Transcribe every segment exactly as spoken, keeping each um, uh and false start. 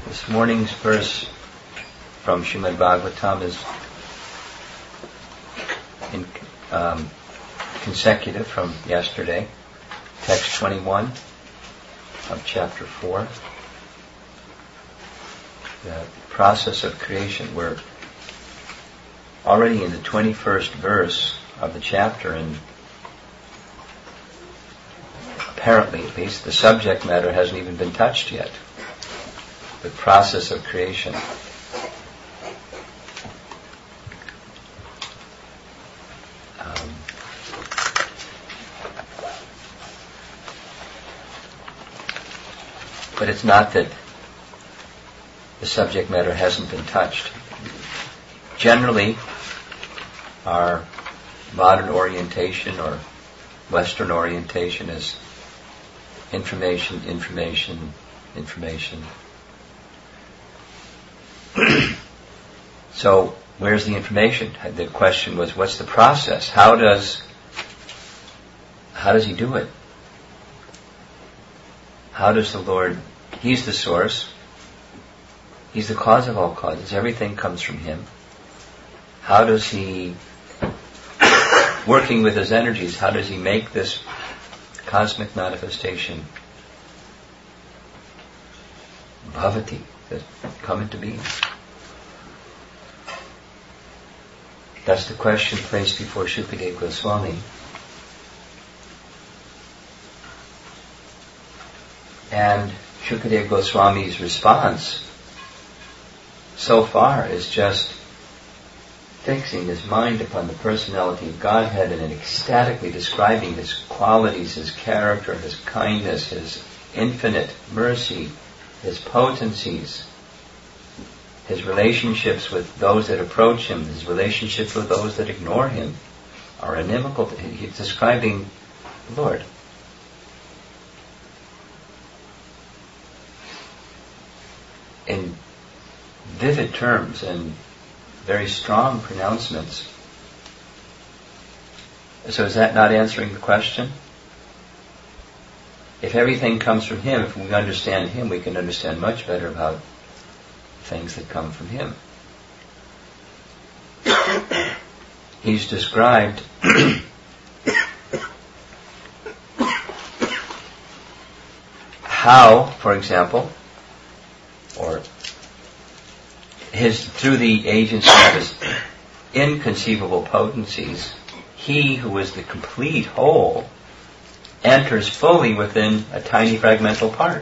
This morning's verse from Srimad Bhagavatam is in, um, consecutive from yesterday. Text twenty-one of chapter four. The process of creation. We're already in the twenty-first verse of the chapter, and apparently, at least, the subject matter hasn't even been touched yet. The process of creation. Um, but it's not that the subject matter hasn't been touched. Generally, our modern orientation or Western orientation is information, information, information. So, where's the information? The question was, what's the process? How does how does he do it? How does the Lord, he's the source, he's the cause of all causes, everything comes from him. How does he, working with his energies, how does he make this cosmic manifestation bhavati, that come into being? That's the question placed before Shukadeva Goswami. And Shukadeva Goswami's response so far is just fixing his mind upon the personality of Godhead and ecstatically describing his qualities, his character, his kindness, his infinite mercy, his potencies, his relationships with those that approach him, his relationships with those that ignore him, are inimical. He's describing the Lord. In vivid terms and very strong pronouncements. So is that not answering the question? If everything comes from him, if we understand him, we can understand much better about things that come from him. He's described how, for example, or his through the agency of his inconceivable potencies, he who is the complete whole enters fully within a tiny fragmental part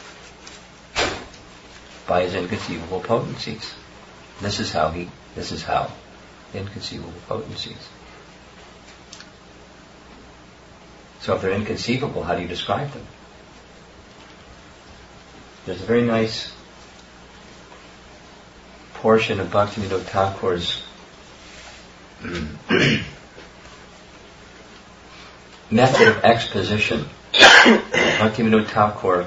by his inconceivable potencies. This is how he, this is how, inconceivable potencies. So if they're inconceivable, how do you describe them? There's a very nice portion of Bhaktivinoda Thakur's method of exposition. Bhaktivinoda Thakur,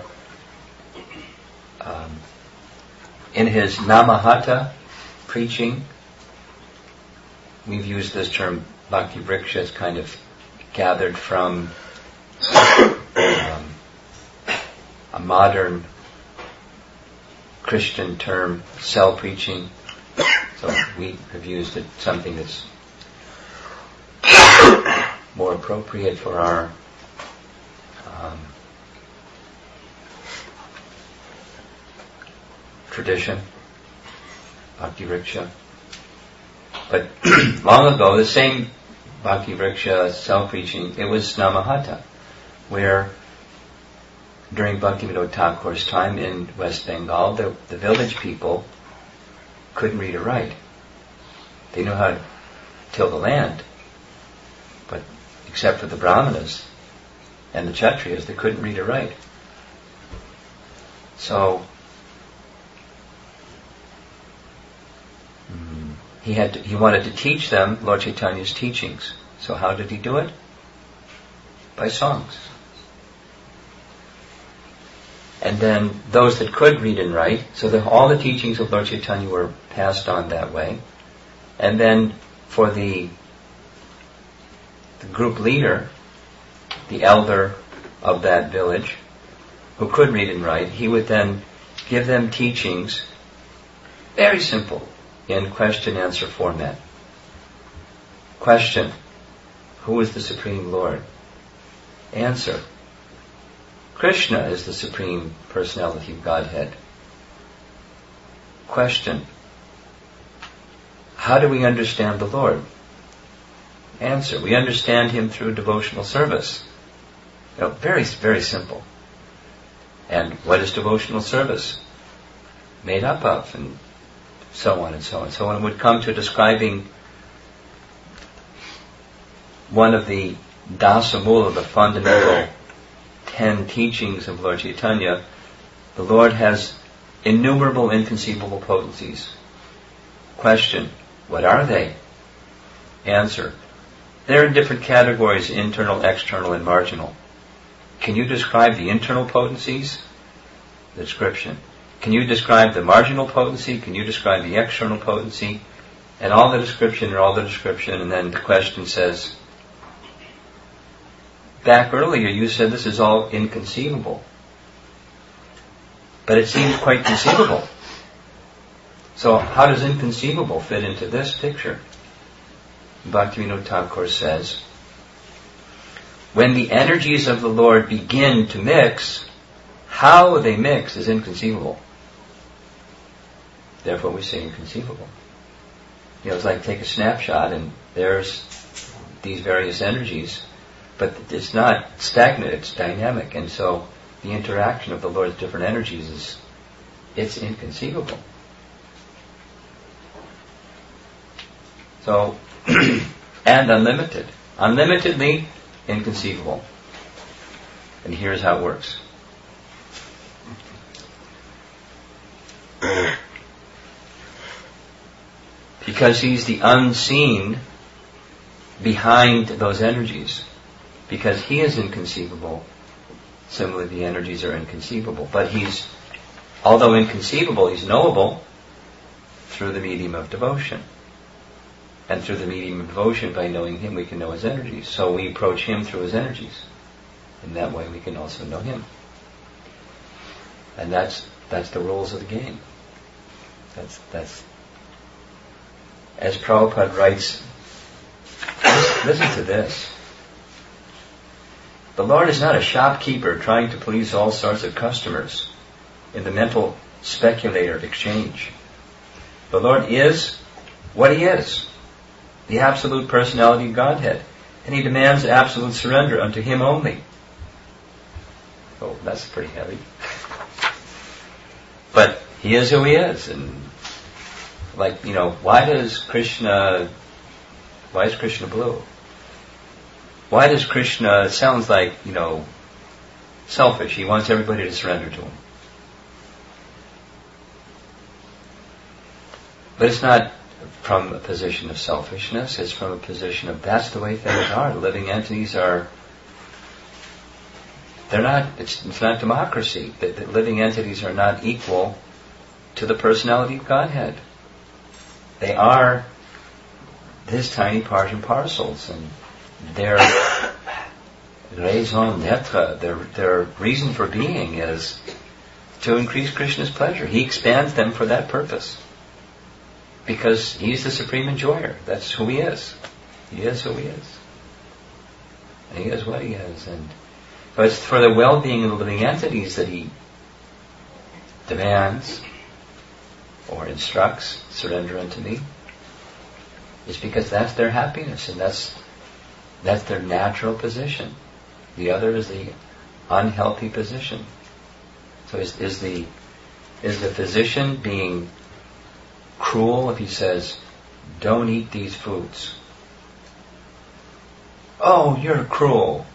um, in his Namahata preaching, we've used this term Bhakti Vriksha, it's kind of gathered from um, a modern Christian term, cell preaching. So we have used it, something that's more appropriate for our um, tradition, Bhakti Vriksha. But long ago, the same Bhakti Vriksha cell preaching, it was Namahata, where during Bhaktivinoda Thakur's time in West Bengal, the, the village people couldn't read or write. They knew how to till the land, but except for the Brahmanas and the Kshatriyas, they couldn't read or write. So mm, he had to, he wanted to teach them Lord Chaitanya's teachings. So how did he do it? By songs. And then those that could read and write, so that all the teachings of Lord Chaitanya were passed on that way. And then for the, the group leader, the elder of that village, who could read and write, he would then give them teachings, very simple, in question-answer format. Question: who is the Supreme Lord? Answer: Krishna is the Supreme Personality of Godhead. Question: how do we understand the Lord? Answer: we understand Him through devotional service. You know, very, very simple. And what is devotional service made up of? And so on and so on. So when it would come to describing one of the Dasamula, the fundamental ten teachings of Lord Chaitanya, the Lord has innumerable inconceivable potencies. Question: what are they? Answer: they're in different categories: internal, external, and marginal. Can you describe the internal potencies? The description. Can you describe the marginal potency? Can you describe the external potency? And all the description and all the description, and then the question says, back earlier you said this is all inconceivable. But it seems quite conceivable. So how does inconceivable fit into this picture? Bhaktivinoda Thakur says, when the energies of the Lord begin to mix, how they mix is inconceivable. Therefore we say inconceivable. You know, it's like take a snapshot and there's these various energies, but it's not stagnant, it's dynamic. And so the interaction of the Lord's different energies is, it's inconceivable. So, and unlimited. Unlimitedly inconceivable. And here's how it works. Because He's the unseen behind those energies. Because He is inconceivable, similarly the energies are inconceivable. But He's, although inconceivable, He's knowable through the medium of devotion. And through the medium of devotion, by knowing Him, we can know His energies. So we approach Him through His energies. In that way we can also know Him. And that's that's the rules of the game. That's that's as Prabhupada writes, listen to this. The Lord is not a shopkeeper trying to please all sorts of customers in the mental speculator exchange. The Lord is what He is, the absolute personality of Godhead, and He demands absolute surrender unto Him only. Oh, that's pretty heavy. But He is who He is, and like, you know, why does Krishna, why is Krishna blue? Why does Krishna, it sounds like, you know, selfish. He wants everybody to surrender to Him. But it's not from a position of selfishness, it's from a position of that's the way things are. The living entities are, they're not, it's, it's not democracy. The, the living entities are not equal to the personality of Godhead. They are His tiny part and parcels, and their raison d'etre, their, their reason for being is to increase Krishna's pleasure. He expands them for that purpose. Because He's the supreme enjoyer. That's who He is. He is who He is. And He is what He is. And so it's for the well-being of the living entities that He demands or instructs, surrender unto me. It's because that's their happiness, and that's that's their natural position. The other is the unhealthy position. So is, is the is the physician being cruel if he says, don't eat these foods? Oh, you're cruel.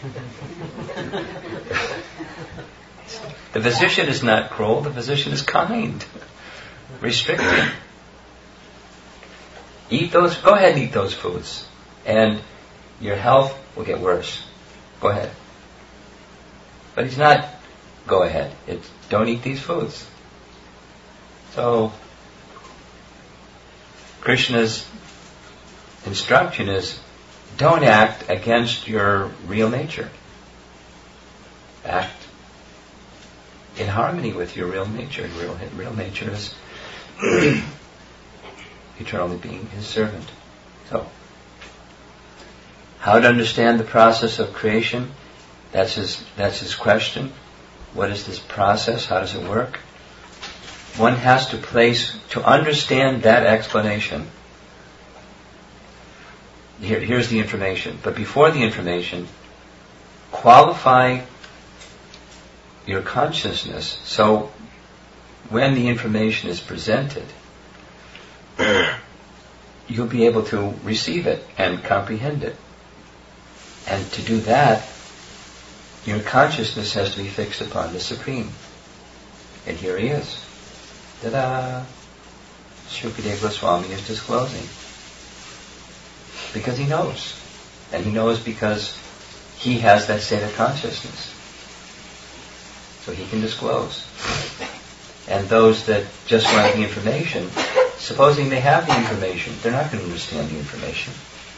The physician is not cruel, the physician is kind, restricting. Eat those, go ahead and eat those foods, and your health will get worse. Go ahead. But he's not, go ahead. It's, don't eat these foods. So, Krishna's instruction is, don't act against your real nature. Act in harmony with your real nature. Real, real nature is eternally being His servant. So, how to understand the process of creation? That's his, that's his question. What is this process? How does it work? One has to place, to understand that explanation. Here, here's the information. But before the information, qualify your consciousness so when the information is presented, you'll be able to receive it and comprehend it. And to do that, your consciousness has to be fixed upon the Supreme. And here he is. Ta-da! Shukadeva Goswami is disclosing. Because he knows. And he knows because he has that state of consciousness. So he can disclose. And those that just want the information, supposing they have the information, they're not going to understand the information.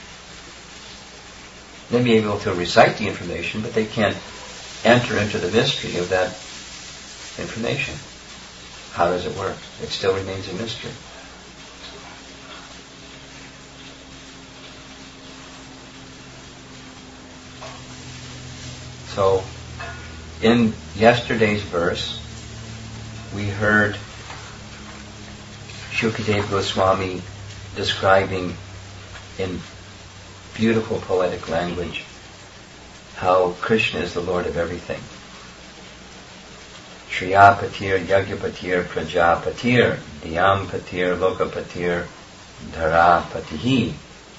They may be able to recite the information, but they can't enter into the mystery of that information. How does it work? It still remains a mystery. So, in yesterday's verse, we heard Shukadeva Goswami describing in beautiful poetic language how Krishna is the Lord of everything. Shriyapatir, Yagyapatir, Prajapatir, Dyampatir, Lokapatir, Dharapatihi,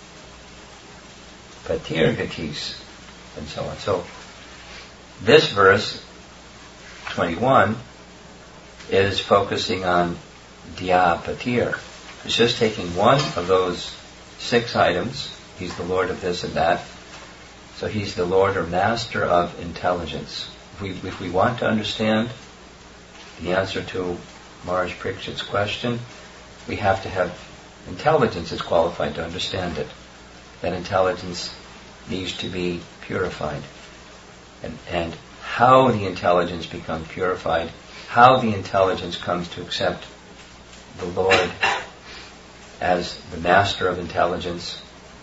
Patir Gatis, and so on. So, this verse, twenty-one, is focusing on Dhyapatir. It's just taking one of those six items. He's the Lord of this and that. So he's the Lord or Master of intelligence. If we, if we want to understand the answer to Maharaj Parikshit's question, we have to have intelligence is qualified to understand it. That intelligence needs to be purified. And, and how the intelligence becomes purified, how the intelligence comes to accept the Lord as the Master of intelligence,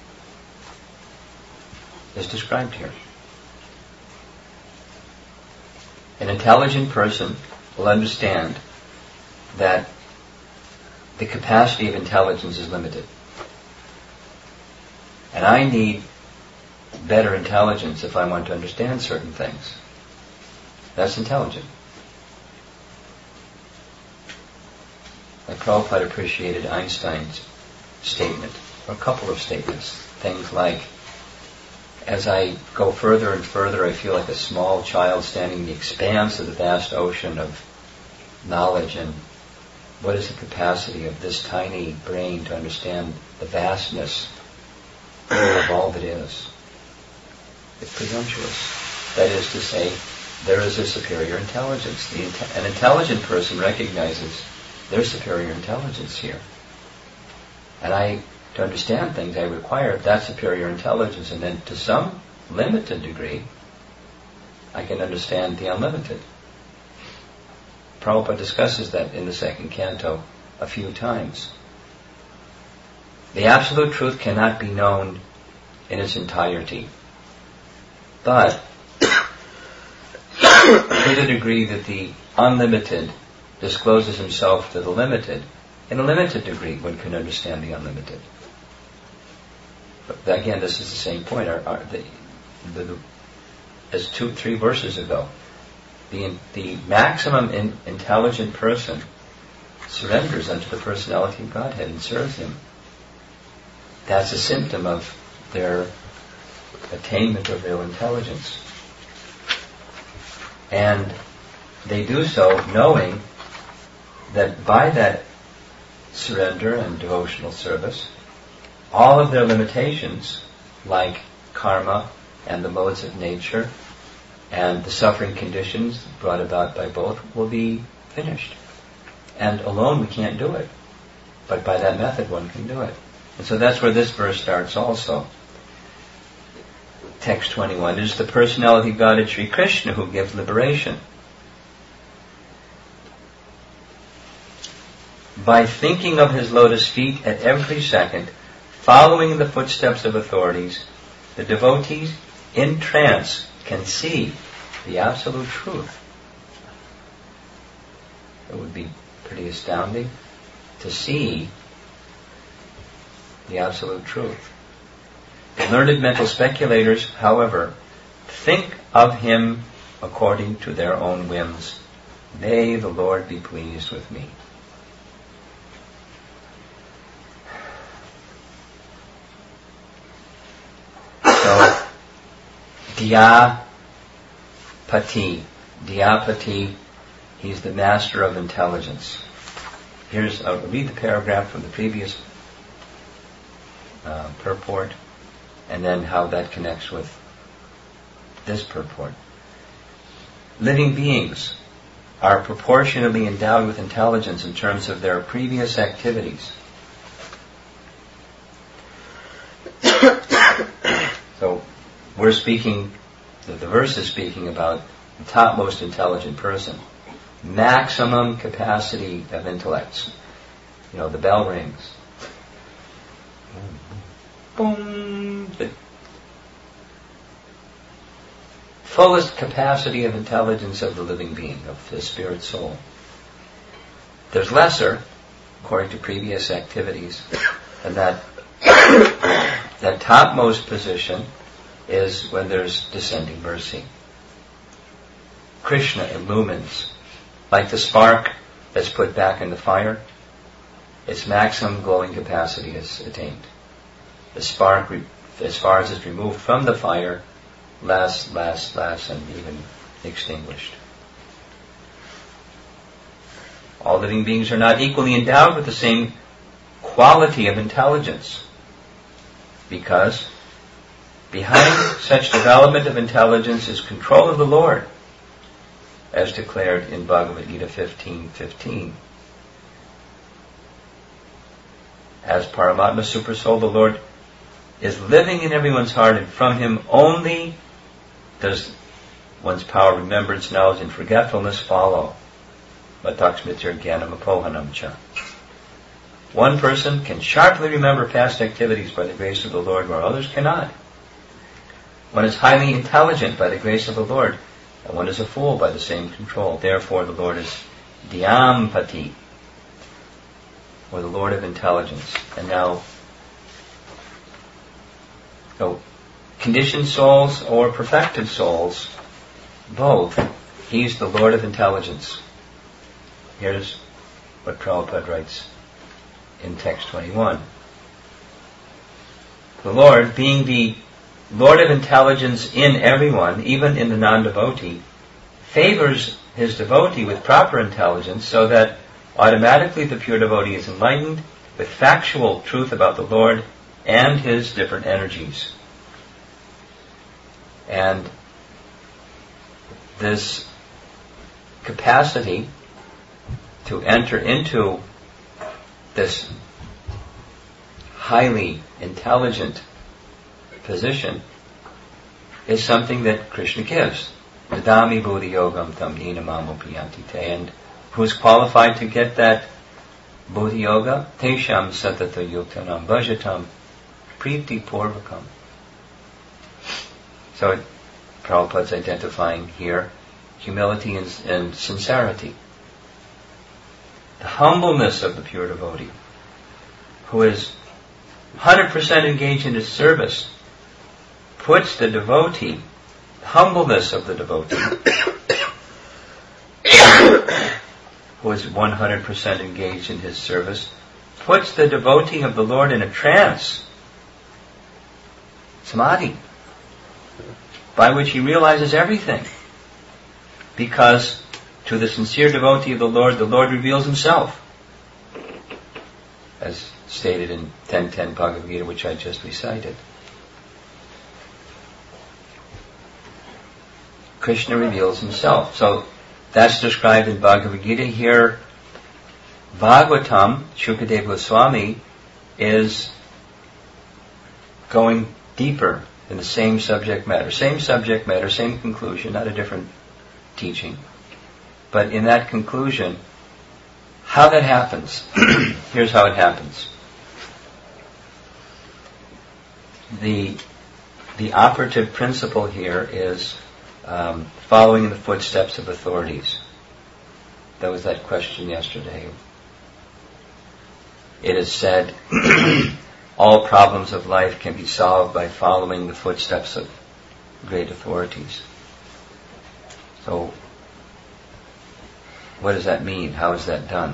is described here. An intelligent person will understand that the capacity of intelligence is limited. And I need better intelligence if I want to understand certain things. That's intelligent. Like Prabhupada appreciated Einstein's statement, or a couple of statements. Things like, as I go further and further, I feel like a small child standing in the expanse of the vast ocean of knowledge, and what is the capacity of this tiny brain to understand the vastness of all that is? It's presumptuous. That is to say, there is a superior intelligence. The inte- an intelligent person recognizes there's superior intelligence here. And I, to understand things, I require that superior intelligence, and then to some limited degree, I can understand the unlimited. Prabhupada discusses that in the second canto a few times. The absolute truth cannot be known in its entirety. But to the degree that the unlimited discloses himself to the limited, in a limited degree one can understand the unlimited. But again, this is the same point. Our, our, the, the, the, as two, three verses ago, the, the maximum in, intelligent person surrenders unto the personality of Godhead and serves Him. That's a symptom of their attainment of real intelligence. And they do so knowing that by that surrender and devotional service, all of their limitations, like karma and the modes of nature and the suffering conditions brought about by both, will be finished. And alone we can't do it. But by that method one can do it. And so that's where this verse starts also. Text twenty-one, it is the personality of Godhead Sri Krishna who gives liberation. by thinking of his lotus feet at every second, following in the footsteps of authorities, the devotees in trance can see the absolute truth. It would be pretty astounding to see the absolute truth. The learned mental speculators, however, think of him according to their own whims. May the Lord be pleased with me. So, Dhyapati. Dhyapati, he's the master of intelligence. Here's, I'll read the paragraph from the previous uh, purport, and then how that connects with this purport. Living beings are proportionally endowed with intelligence in terms of their previous activities. So, we're speaking, the, the verse is speaking about the topmost intelligent person. Maximum capacity of intellects. You know, the bell rings. Boom. The fullest capacity of intelligence of the living being, of the spirit soul. There's lesser, according to previous activities, and that that topmost position is when there's descending mercy. Krishna illumines, like the spark that's put back in the fire, its maximum glowing capacity is attained. The spark, as far as it's removed from the fire, less, less, less, and even extinguished. All living beings are not equally endowed with the same quality of intelligence, because behind such development of intelligence is control of the Lord, as declared in Bhagavad Gita fifteen fifteen. As Paramatma Supersoul, the Lord is living in everyone's heart, and from him only does one's power, remembrance, knowledge, and forgetfulness follow. Mataksmitir Jnanam Apohanam Cha. One person can sharply remember past activities by the grace of the Lord, where others cannot. One is highly intelligent by the grace of the Lord, and one is a fool by the same control. Therefore, the Lord is Dhyampati, or the Lord of intelligence. And now, so, conditioned souls or perfected souls, both, he's the Lord of intelligence. Here's what Prabhupada writes in text twenty-one. The Lord, being the Lord of intelligence in everyone, even in the non-devotee, favors his devotee with proper intelligence so that automatically the pure devotee is enlightened with factual truth about the Lord and his different energies. And this capacity to enter into this highly intelligent position is something that Krishna gives. Dadami Buddhi Yogam Tam Yena Mamopiyanti Te. And who's qualified to get that Buddhi Yoga? Tesham Satata Yuktanam Bhajatam Priti Purvakam. So Prabhupada's identifying here humility and, and sincerity. The humbleness of the pure devotee, who is one hundred percent engaged in his service, puts the devotee, the humbleness of the devotee, who is one hundred percent engaged in his service, puts the devotee of the Lord in a trance, samadhi, by which he realizes everything. Because to the sincere devotee of the Lord, the Lord reveals himself, as stated in ten ten Bhagavad Gita, which I just recited. Krishna reveals himself. So that's described in Bhagavad Gita. Here, Bhagavatam, Shukadeva Goswami, is going deeper in the same subject matter. Same subject matter, same conclusion, not a different teaching. But in that conclusion, how that happens. Here's how it happens. The the operative principle here is um, following in the footsteps of authorities. That was that question yesterday. It is said all problems of life can be solved by following the footsteps of great authorities. So, what does that mean? How is that done?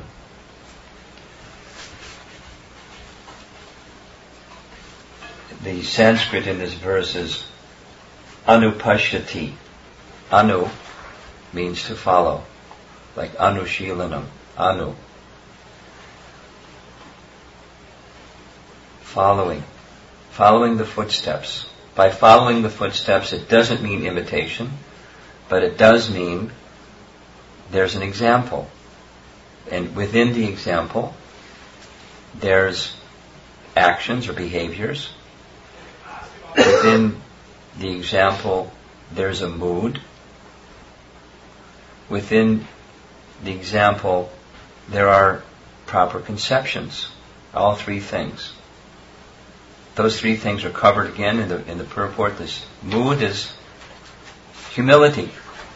The Sanskrit in this verse is anupashyati. Anu means to follow, like anushilanam. Anu. Following. Following the footsteps. By following the footsteps, it doesn't mean imitation, but it does mean there's an example. And within the example, there's actions or behaviors. Within the example, there's a mood. Within the example, there are proper conceptions. All three things. Those three things are covered again in the in the purport. This mood is humility,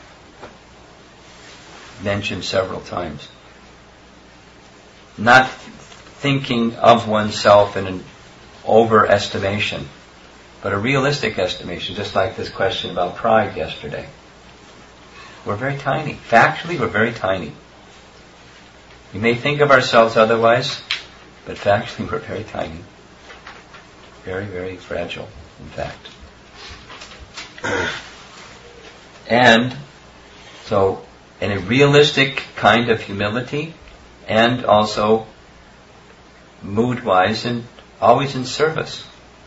mentioned several times. Not thinking of oneself in an overestimation, but a realistic estimation, just like this question about pride yesterday. We're very tiny. Factually, we're very tiny. We may think of ourselves otherwise, but factually we're very tiny. Very, very fragile, in fact. And so, in a realistic kind of humility, and also mood-wise, and always in service.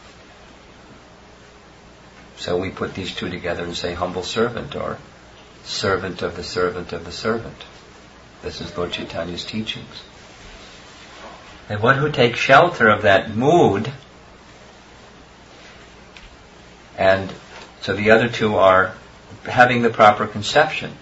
So we put these two together and say humble servant, or servant of the servant of the servant. This is Lord Chaitanya's teachings. And one who takes shelter of that mood. And so the other two are having the proper conception.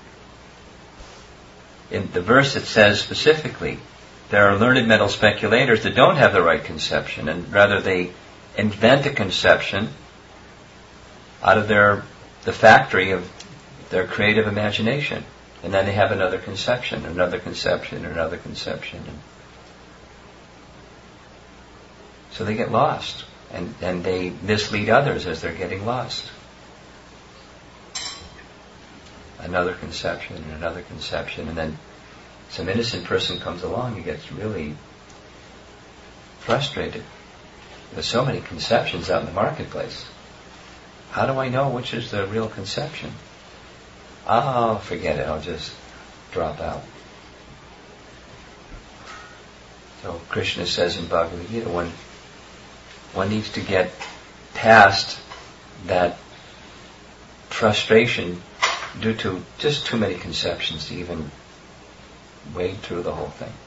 In the verse it says specifically, there are learned mental speculators that don't have the right conception, and rather they invent a conception out of their the factory of their creative imagination. And then they have another conception, another conception, another conception. And so they get lost. And, and they mislead others as they're getting lost. Another conception and another conception, and then some innocent person comes along and gets really frustrated. There's so many conceptions out in the marketplace. How do I know which is the real conception? Oh, forget it, I'll just drop out. So Krishna says in Bhagavad Gita, when one needs to get past that frustration due to just too many conceptions to even wade through the whole thing.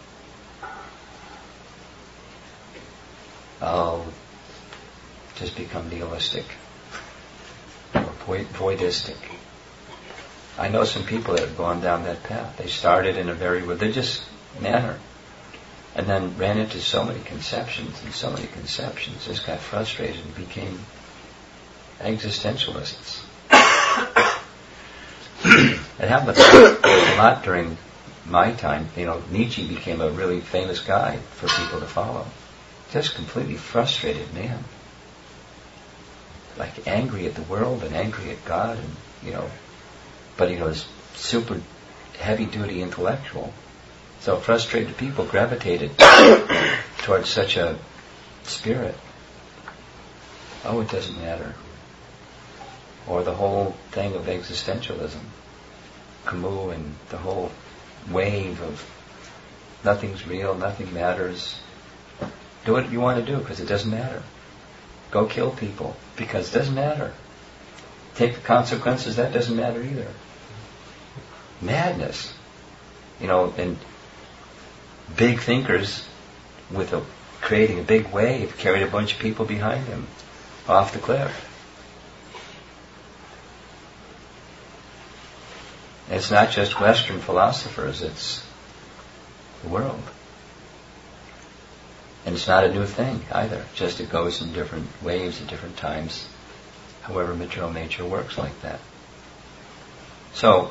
I'll just become nihilistic or voidistic. I know some people that have gone down that path. They started in a very religious manner, and then ran into so many conceptions and so many conceptions, just got frustrated and became existentialists. It happened a lot during my time. You know, Nietzsche became a really famous guy for people to follow. Just completely frustrated man. Like angry at the world and angry at God, and you know, but he was super heavy-duty intellectual. So frustrated people gravitated towards such a spirit. Oh, it doesn't matter. Or the whole thing of existentialism. Camus and the whole wave of nothing's real, nothing matters. Do what you want to do because it doesn't matter. Go kill people because it doesn't matter. Take the consequences, that doesn't matter either. Madness. You know, and big thinkers with a, creating a big wave carried a bunch of people behind them off the cliff. And it's not just Western philosophers, it's the world. And it's not a new thing either, just it goes in different waves at different times, however material nature works like that. So,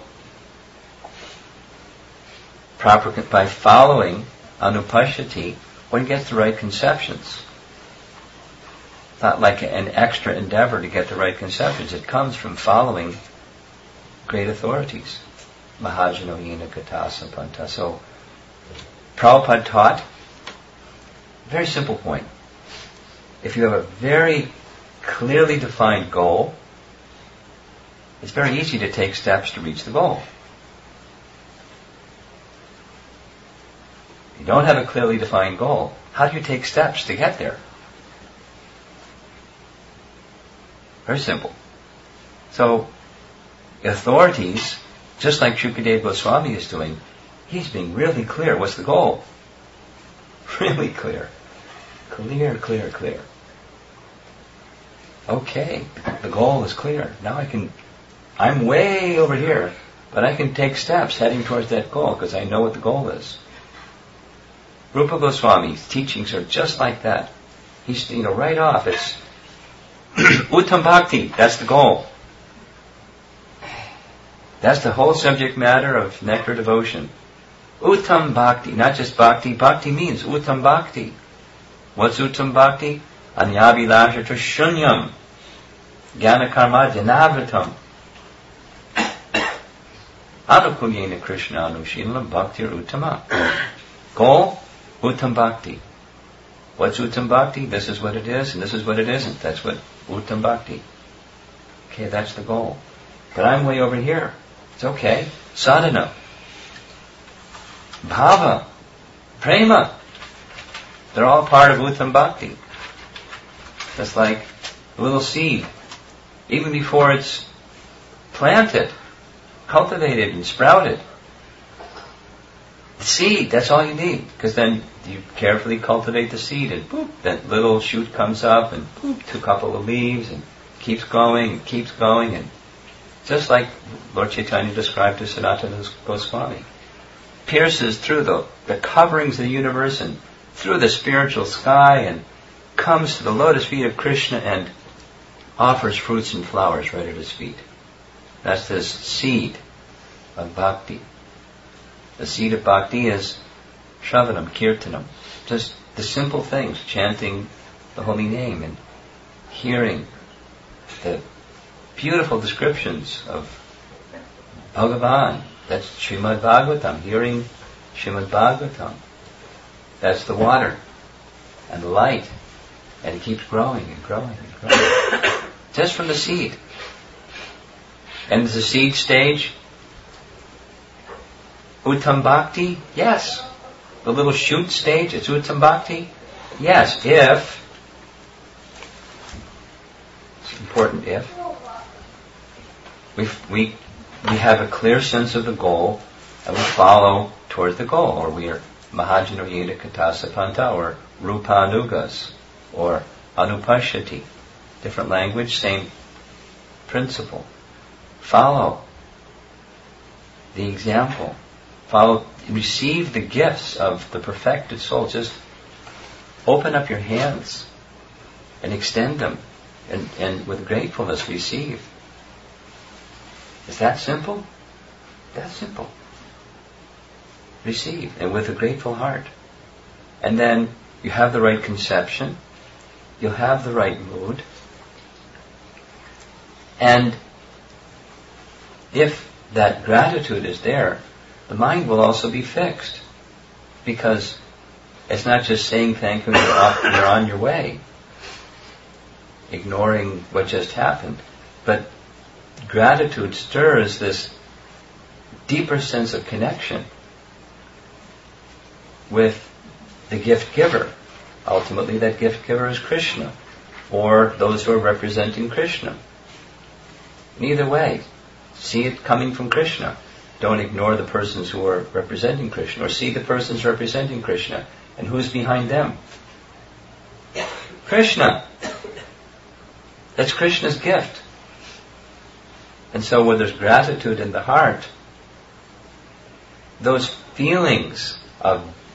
proper by following anupashyati, one gets the right conceptions. Not like an extra endeavor to get the right conceptions. It comes from following great authorities. Mahajano Yena Katasa Panta. So, Prabhupada taught, very simple point. If you have a very clearly defined goal, it's very easy to take steps to reach the goal. If you don't have a clearly defined goal, how do you take steps to get there? Very simple. So, authorities, just like Shukadeva Goswami is doing, he's being really clear. What's the goal? Really clear. Clear, clear, clear. Okay, the goal is clear. Now I can, I'm way over here, but I can take steps heading towards that goal because I know what the goal is. Rupa Goswami's teachings are just like that. He's, you know, right off, it's Uttam Bhakti, that's the goal. That's the whole subject matter of nectar devotion. Uttam Bhakti, not just Bhakti. Bhakti means Uttam Bhakti. What's Uttam Bhakti? Anyabhilasha shunyam. Jnana karma janavritam. Anukulyena Krishna anushila bhaktir uttama. Goal? Uttam Bhakti. What's Uttam Bhakti? This is what it is, and this is what it isn't. That's what Uttam Bhakti. Okay, that's the goal. But I'm way over here. It's okay. Sadhana. Bhava. Prema. They're all part of Uttam Bhakti. Just like a little seed. Even before it's planted, cultivated and sprouted. The seed, that's all you need. Because then you carefully cultivate the seed and boop, that little shoot comes up and boop, two couple of leaves and keeps going and keeps going. And just like Lord Chaitanya described to Sanatana Goswami. Pierces through the, the coverings of the universe and through the spiritual sky and comes to the lotus feet of Krishna and offers fruits and flowers right at his feet. That's this seed of bhakti. The seed of bhakti is shravanam, kirtanam. Just the simple things, chanting the holy name and hearing the beautiful descriptions of Bhagavan. That's Srimad Bhagavatam, hearing Srimad Bhagavatam. That's the water and the light. And it keeps growing and growing and growing. Just from the seed. And the seed stage, Uttam Bhakti? Yes. The little shoot stage, it's Uttam Bhakti? Yes, if, it's an important if, we, we, we have a clear sense of the goal and we follow towards the goal, or we are Mahajano Yena Katasa Panta, or Rupanugas, or Anupashyati. Different language, same principle. Follow the example. Follow, receive the gifts of the perfected soul. Just open up your hands and extend them and, and with gratefulness receive. Is that simple? That's simple. Receive, and with a grateful heart. And then you have the right conception, you'll have the right mood, and if that gratitude is there, the mind will also be fixed, because it's not just saying thank you and you're, off, you're on your way, ignoring what just happened, but gratitude stirs this deeper sense of connection with the gift giver. Ultimately, that gift giver is Krishna, or those who are representing Krishna. In either way, see it coming from Krishna. Don't ignore the persons who are representing Krishna, or see the persons representing Krishna. And who's behind them? Krishna. That's Krishna's gift. And so when there's gratitude in the heart, those feelings of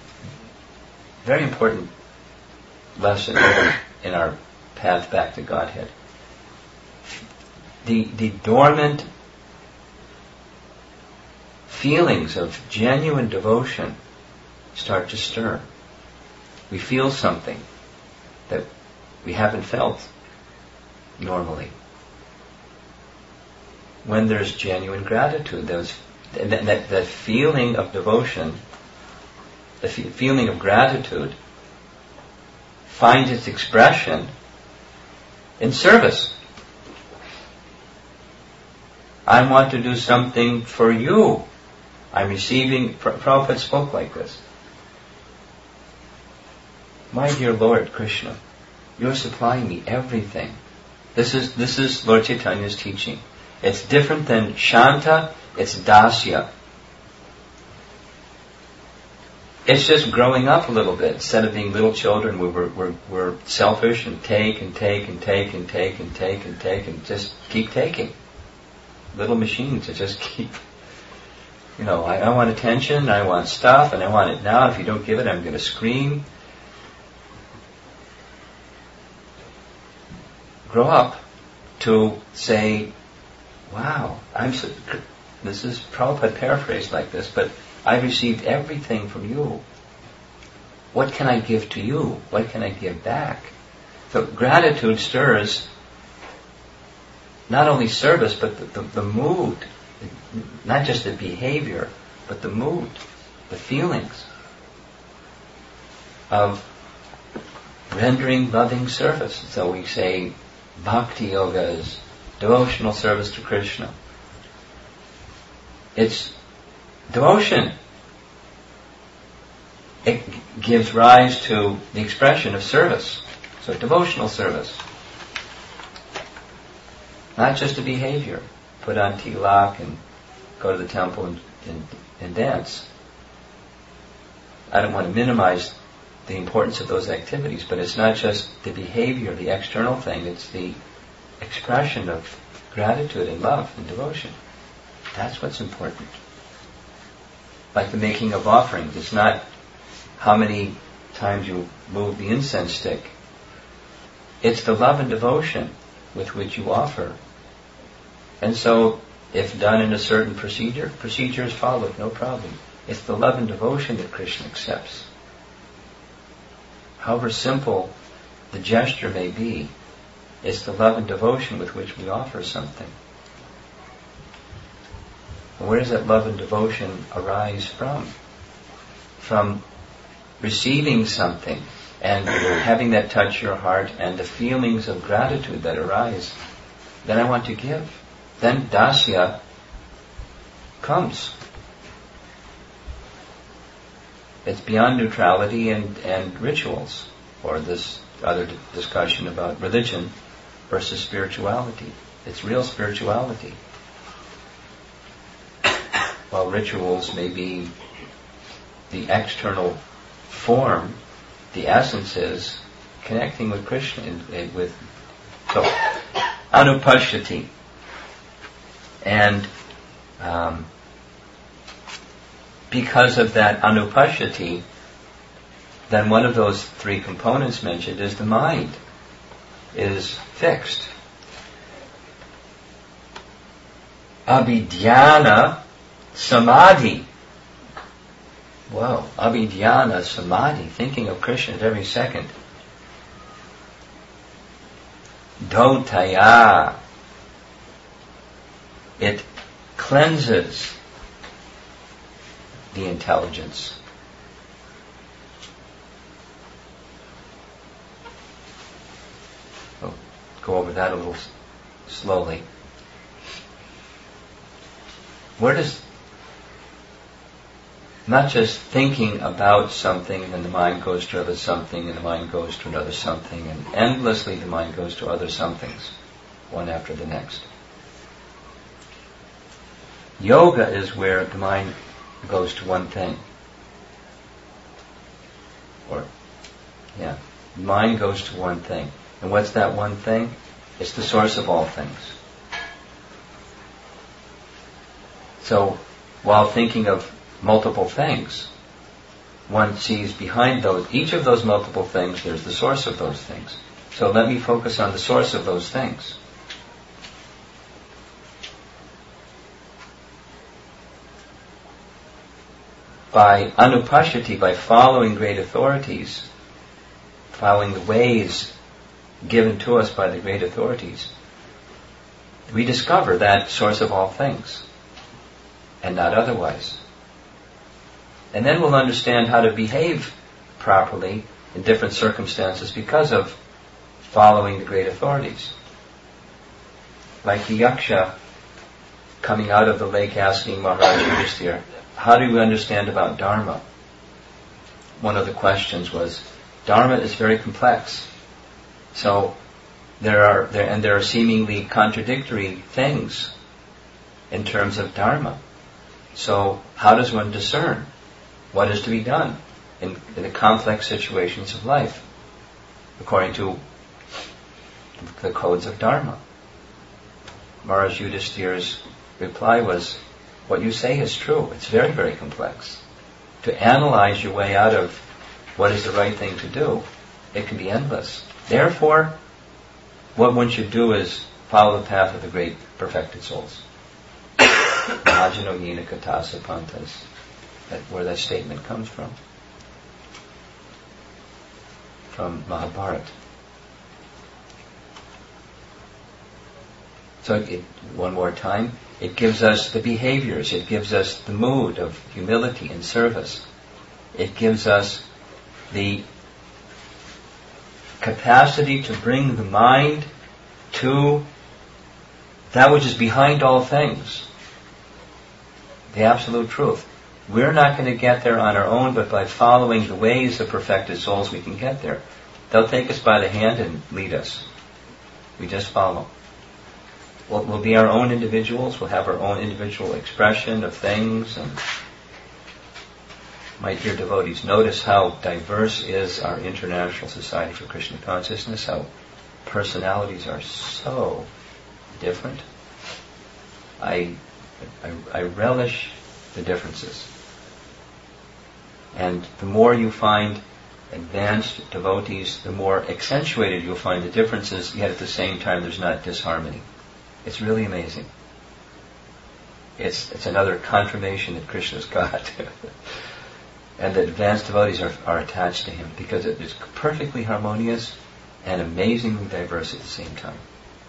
very important lesson in our path back to Godhead. The, the dormant feelings of genuine devotion start to stir. We feel something that we haven't felt normally. When there's genuine gratitude, those, that, that, that feeling of devotion, the f- feeling of gratitude finds its expression in service. I want to do something for you. I'm receiving, Prabhupada spoke like this. My dear Lord Krishna, you're supplying me everything. This is, this is Lord Chaitanya's teaching. It's different than Shanta, it's Dasya. It's just growing up a little bit. Instead of being little children, we were, we're, we're selfish and take and take and take and take and take and take and just keep taking. Little machines that just keep, you know, I, I want attention, I want stuff, and I want it now. If you don't give it, I'm going to scream. Grow up to say, wow, I'm so, this is Prabhupada paraphrased like this, but I've received everything from you. What can I give to you? What can I give back? So gratitude stirs not only service, but the, the, the mood, not just the behavior, but the mood, the feelings of rendering loving service. So we say bhakti yoga is devotional service to Krishna. It's devotion. It g- gives rise to the expression of service. So devotional service. Not just a behavior. Put on tilak and go to the temple and, and, and dance. I don't want to minimize the importance of those activities, but it's not just the behavior, the external thing, it's the expression of gratitude and love and devotion. That's what's important. Like the making of offerings. It's not how many times you move the incense stick. It's the love and devotion with which you offer. And so, if done in a certain procedure, procedure is followed, no problem. It's the love and devotion that Krishna accepts. However simple the gesture may be, it's the love and devotion with which we offer something. And where does that love and devotion arise from? From receiving something and having that touch your heart and the feelings of gratitude that arise. Then I want to give. Then dasya comes. It's beyond neutrality and, and rituals, or this other d- discussion about religion versus spirituality. It's real spirituality. While rituals may be the external form, the essence is connecting with Krishna, and, and with so anupashyati. And um, because of that anupashyati, then one of those three components mentioned is the mind is fixed. Abhidhyana samadhi. Whoa, abhidhyana samadhi, thinking of Krishna at every second. Dhotaya. It cleanses the intelligence. I'll go over that a little s- slowly. Where does not just thinking about something and then the mind goes to other something and the mind goes to another something and endlessly the mind goes to other somethings, one after the next. Yoga is where the mind goes to one thing. Or, yeah, the mind goes to one thing. And what's that one thing? It's the source of all things. So, while thinking of multiple things, one sees behind those, each of those multiple things, there's the source of those things. So let me focus on the source of those things. By anupashyati, by following great authorities, following the ways given to us by the great authorities, we discover that source of all things, and not otherwise. And then we'll understand how to behave properly in different circumstances because of following the great authorities. Like the Yaksha coming out of the lake asking Maharaj Yudhisthira, how do we understand about Dharma? One of the questions was, Dharma is very complex. So there are there and there are seemingly contradictory things in terms of Dharma. So how does one discern what is to be done in, in the complex situations of life according to the codes of Dharma? Maharaj Yudhisthira's reply was, what you say is true. It's very, very complex. To analyze your way out of what is the right thing to do, it can be endless. Therefore, what one should do is follow the path of the great perfected souls. Ajano yena katasa pantas. That, where that statement comes from. From Mahabharata. So it, one more time, it gives us the behaviors, it gives us the mood of humility and service. It gives us the capacity to bring the mind to that which is behind all things, the absolute truth. We're not going to get there on our own, but by following the ways of perfected souls we can get there. They'll take us by the hand and lead us. We just follow. We'll, we'll be our own individuals, we'll have our own individual expression of things. And my dear devotees, notice how diverse is our International Society for Krishna Consciousness, how personalities are so different. I, I, I relish the differences. And the more you find advanced devotees, the more accentuated you'll find the differences, yet at the same time there's not disharmony. It's really amazing. It's it's another confirmation that Krishna's God. And that advanced devotees are, are attached to Him because it is perfectly harmonious and amazingly diverse at the same time.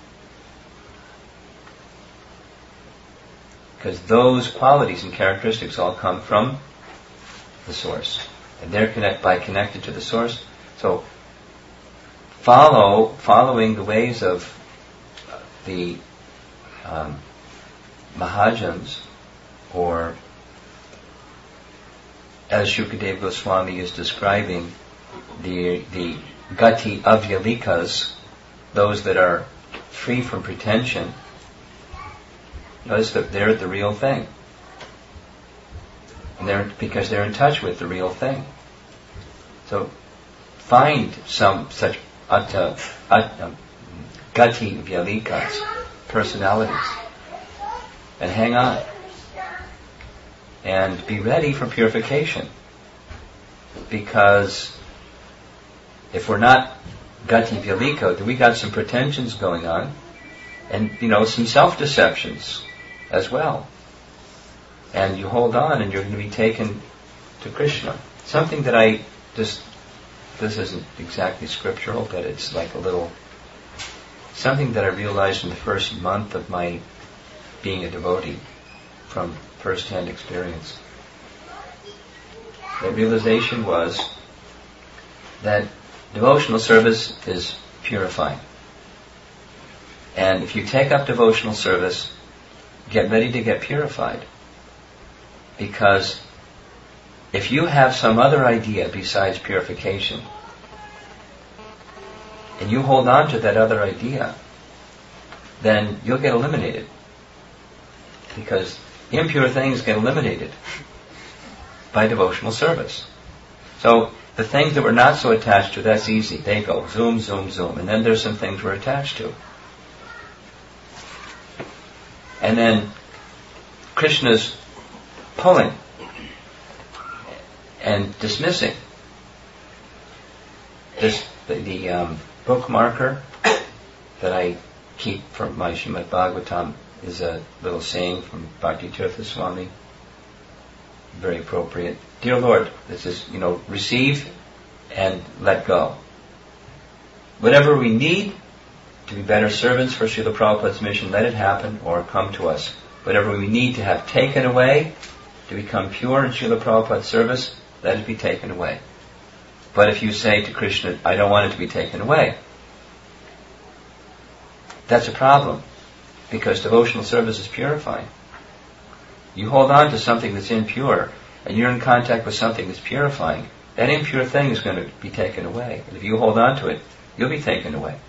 Because those qualities and characteristics all come from the source. And they're connect by connected to the source. So follow following the ways of the um, Mahajans, or as Shukadeva Goswami is describing, the the Gati Avyalikas, those that are free from pretension, notice that they're the real thing. And they're, because they're in touch with the real thing. So find some such atta, atta, Gati Vyalikas, personalities, and hang on. And be ready for purification. Because if we're not Gati Vyalika, then we got some pretensions going on, and you know, some self-deceptions as well. And you hold on and you're going to be taken to Krishna. Something that I just, this isn't exactly scriptural, but it's like a little, something that I realized in the first month of my being a devotee from first-hand experience. The realization was that devotional service is purifying. And if you take up devotional service, get ready to get purified. Because if you have some other idea besides purification, and you hold on to that other idea, then you'll get eliminated. Because impure things get eliminated by devotional service. So the things that we're not so attached to, that's easy. They go zoom, zoom, zoom. And then there's some things we're attached to. And then Krishna's pulling. and dismissing. This, the, the um, bookmarker that I keep from my Srimad Bhagavatam is a little saying from Bhakti Tirtha Swami. Very appropriate. Dear Lord, this is, you know, receive and let go. Whatever we need to be better servants for Srila Prabhupada's mission, let it happen or come to us. Whatever we need to have taken away to become pure in Srila Prabhupada's service, let it be taken away. But if you say to Krishna, I don't want it to be taken away, that's a problem, because devotional service is purifying. You hold on to something that's impure, and you're in contact with something that's purifying, that impure thing is going to be taken away. And if you hold on to it, you'll be taken away.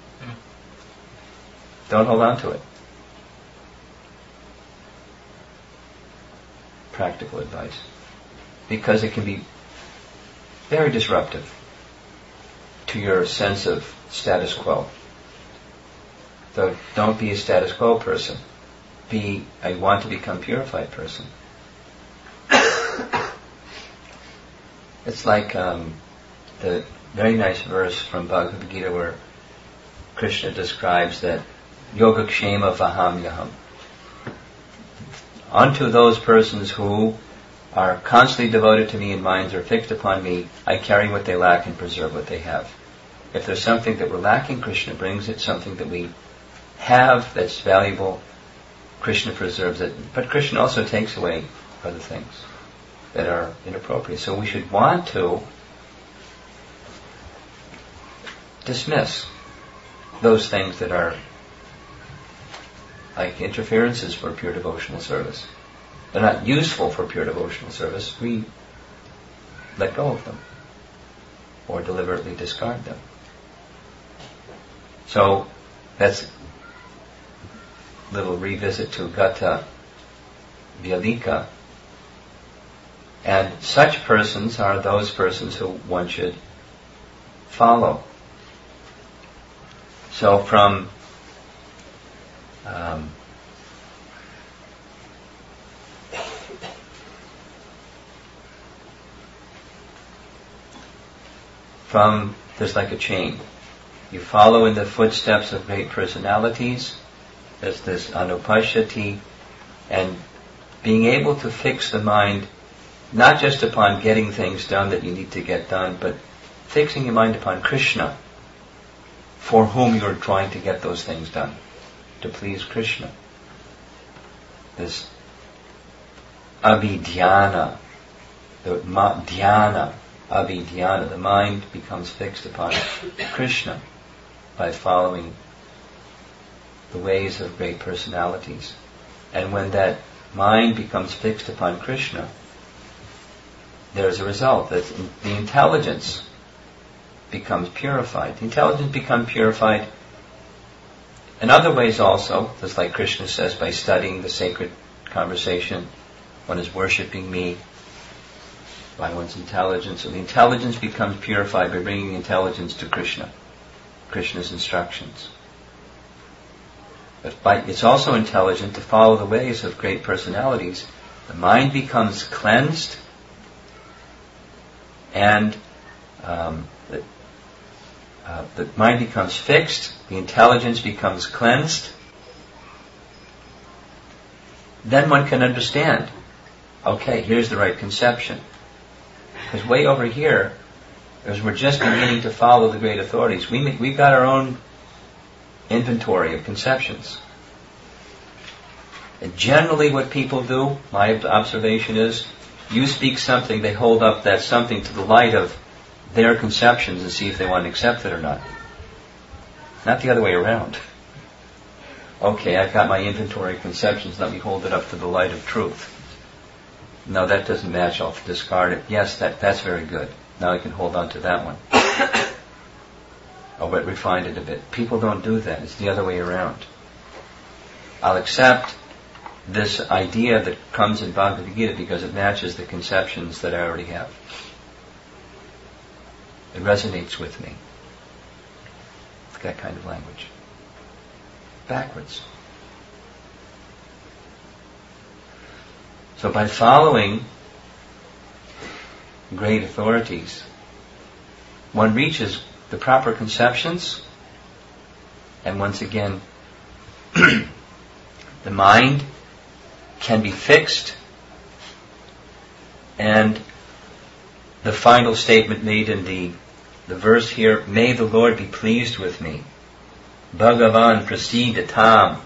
Don't hold on to it. Practical advice. Because it can be very disruptive to your sense of status quo. So don't be a status quo person. Be a want to become purified person. It's like um, the very nice verse from Bhagavad Gita where Krishna describes that Yogakshema Vaham Yaham. Unto those persons who are constantly devoted to me and minds are fixed upon me, I carry what they lack and preserve what they have. If there's something that we're lacking, Krishna brings it. Something that we have that's valuable, Krishna preserves it. But Krishna also takes away other things that are inappropriate. So we should want to dismiss those things that are like interferences for pure devotional service. They're not useful for pure devotional service. We let go of them or deliberately discard them. So that's a little revisit to Gata Vyalika. And such persons are those persons who one should follow. So from um, from there's like a chain. You follow in the footsteps of great personalities. There's this anupashyati, and being able to fix the mind not just upon getting things done that you need to get done, but fixing your mind upon Krishna, for whom you're trying to get those things done, to please Krishna. This abhidhyana, the ma- dhyana, abhidhyana, the mind becomes fixed upon Krishna by following the ways of great personalities. And when that mind becomes fixed upon Krishna, there's a result. That the intelligence becomes purified. The intelligence becomes purified in other ways also, just like Krishna says, by studying the sacred conversation. One is worshipping me by one's intelligence. So the intelligence becomes purified by bringing the intelligence to Krishna, Krishna's instructions. But by, it's also intelligent to follow the ways of great personalities. The mind becomes cleansed, and um, the, uh, the mind becomes fixed, the intelligence becomes cleansed. Then one can understand, okay, here's the right conception. Because way over here, as we're just beginning to follow the great authorities, we, we've got our own inventory of conceptions. And generally what people do, my observation is, you speak something, they hold up that something to the light of their conceptions and see if they want to accept it or not. Not the other way around. Okay, I've got my inventory of conceptions, let me hold it up to the light of truth. No, that doesn't match, I'll discard it. Yes, that, that's very good. Now I can hold on to that one. I'll refine it a bit. People don't do that. It's the other way around. I'll accept this idea that comes in Bhagavad Gita because it matches the conceptions that I already have. It resonates with me. That kind of language. Backwards. So by following great authorities, one reaches the proper conceptions, and once again, the mind can be fixed, and the final statement made in the, the verse here, may the Lord be pleased with me. Bhagavan prasidatam.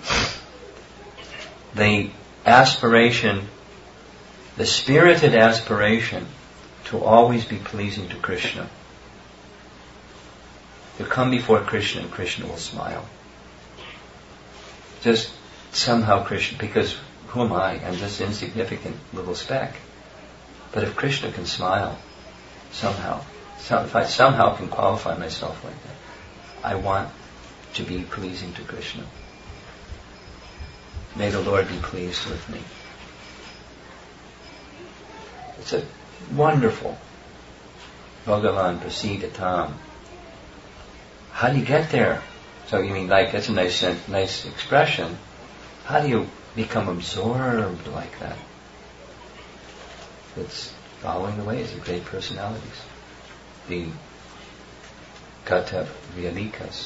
The aspiration, the spirited aspiration to always be pleasing to Krishna. To come before Krishna and Krishna will smile. Just somehow Krishna, because who am I? I'm just insignificant little speck. But if Krishna can smile, somehow, so if I somehow can qualify myself like that, I want to be pleasing to Krishna. May the Lord be pleased with me. It's a wonderful Bhagavan prasidatam. How do you get there? So you mean like, that's a nice nice expression. How do you become absorbed like that? It's following the ways of great personalities. The Gata Vyalikas.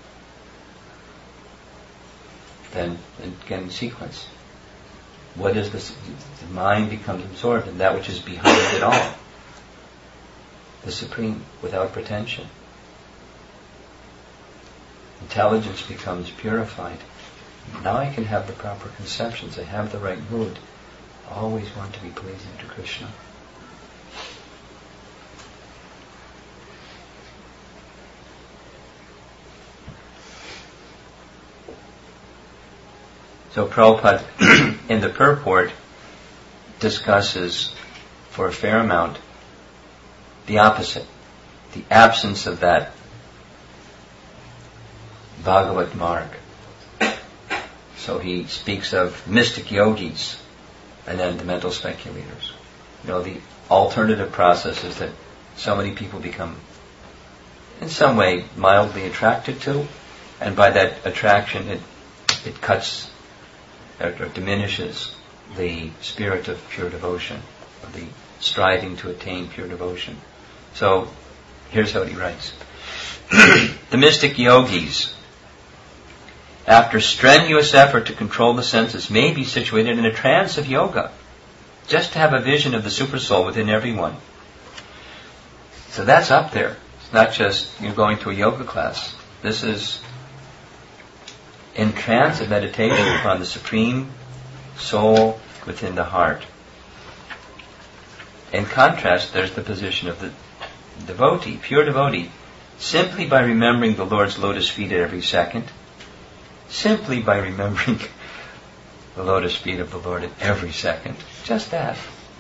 Then again in sequence. What is this? The mind becomes absorbed in that which is behind it all. The Supreme, without pretension. Intelligence becomes purified. Now I can have the proper conceptions. I have the right mood. I always want to be pleasing to Krishna. So Prabhupada, in the purport, discusses for a fair amount the opposite, the absence of that Bhagavat Marg. So he speaks of mystic yogis and then the mental speculators. You know, the alternative processes that so many people become in some way mildly attracted to, and by that attraction it it cuts or diminishes the spirit of pure devotion, of the striving to attain pure devotion. So, here's how he writes. The mystic yogis, after strenuous effort to control the senses, may be situated in a trance of yoga, just to have a vision of the Supersoul within everyone. So that's up there. It's not just you're going to a yoga class. This is in trance of meditation upon the Supreme Soul within the heart. In contrast, there's the position of the devotee, pure devotee, simply by remembering the Lord's lotus feet at every second, simply by remembering the lotus feet of the Lord at every second, just that.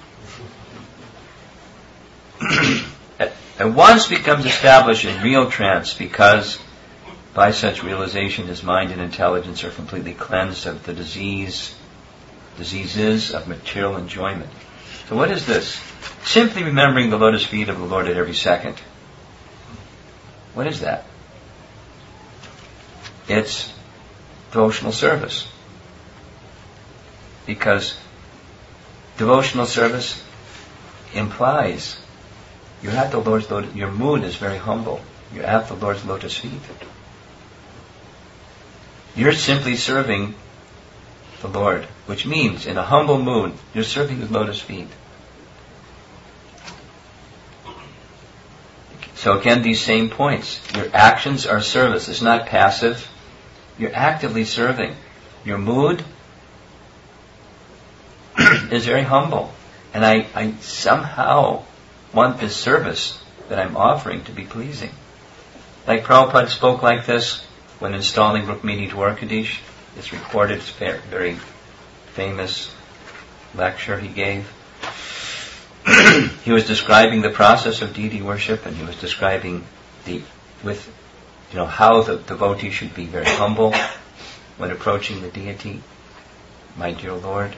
At once becomes established in real trance, because by such realization his mind and intelligence are completely cleansed of the disease, diseases of material enjoyment. So what is this? Simply remembering the lotus feet of the Lord at every second. What is that? It's devotional service. Because devotional service implies you're at the Lord's lotus, your mood is very humble. You're at the Lord's lotus feet. You're simply serving the Lord, which means in a humble mood, you're serving His lotus feet. So again, these same points. Your actions are service. It's not passive. You're actively serving. Your mood is very humble. And I, I somehow want this service that I'm offering to be pleasing. Like Prabhupada spoke like this when installing Rukmini Dwarkadish. It's recorded. It's a very famous lecture he gave. He was describing the process of deity worship, and he was describing the with you know how the devotee should be very humble when approaching the deity. My dear Lord,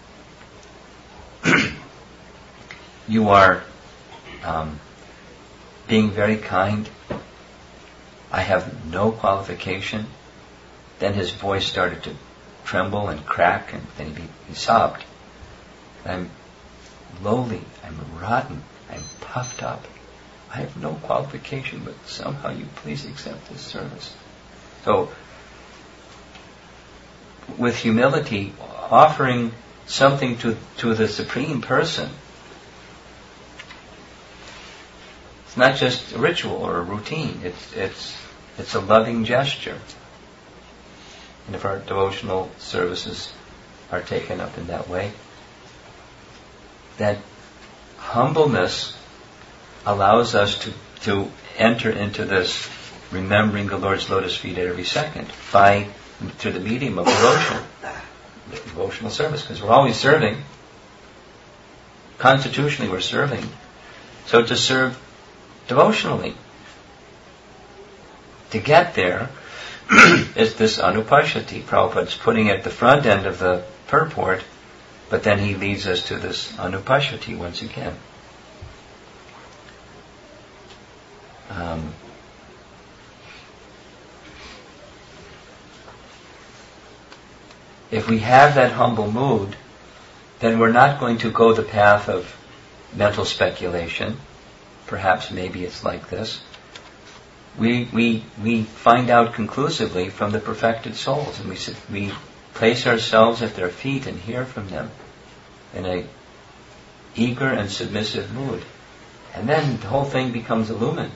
you are um, being very kind. I have no qualification. Then his voice started to tremble and crack, and then he, he sobbed. I'm lowly, I'm rotten, I'm puffed up. I have no qualification, but somehow you please accept this service. So, with humility, offering something to, to the Supreme Person, it's not just a ritual or a routine, it's, it's, it's a loving gesture. And if our devotional services are taken up in that way, that humbleness allows us to, to enter into this remembering the Lord's lotus feet at every second by through the medium of devotion, devotional service, because we're always serving. Constitutionally we're serving. So to serve devotionally, to get there, is this anupashyati. Prabhupada's putting it at the front end of the purport, but then he leads us to this anupashyati once again. Um, if we have that humble mood, then we're not going to go the path of mental speculation. Perhaps maybe it's like this. We we we find out conclusively from the perfected souls, and we we place ourselves at their feet and hear from them in a eager and submissive mood, and then the whole thing becomes illumined.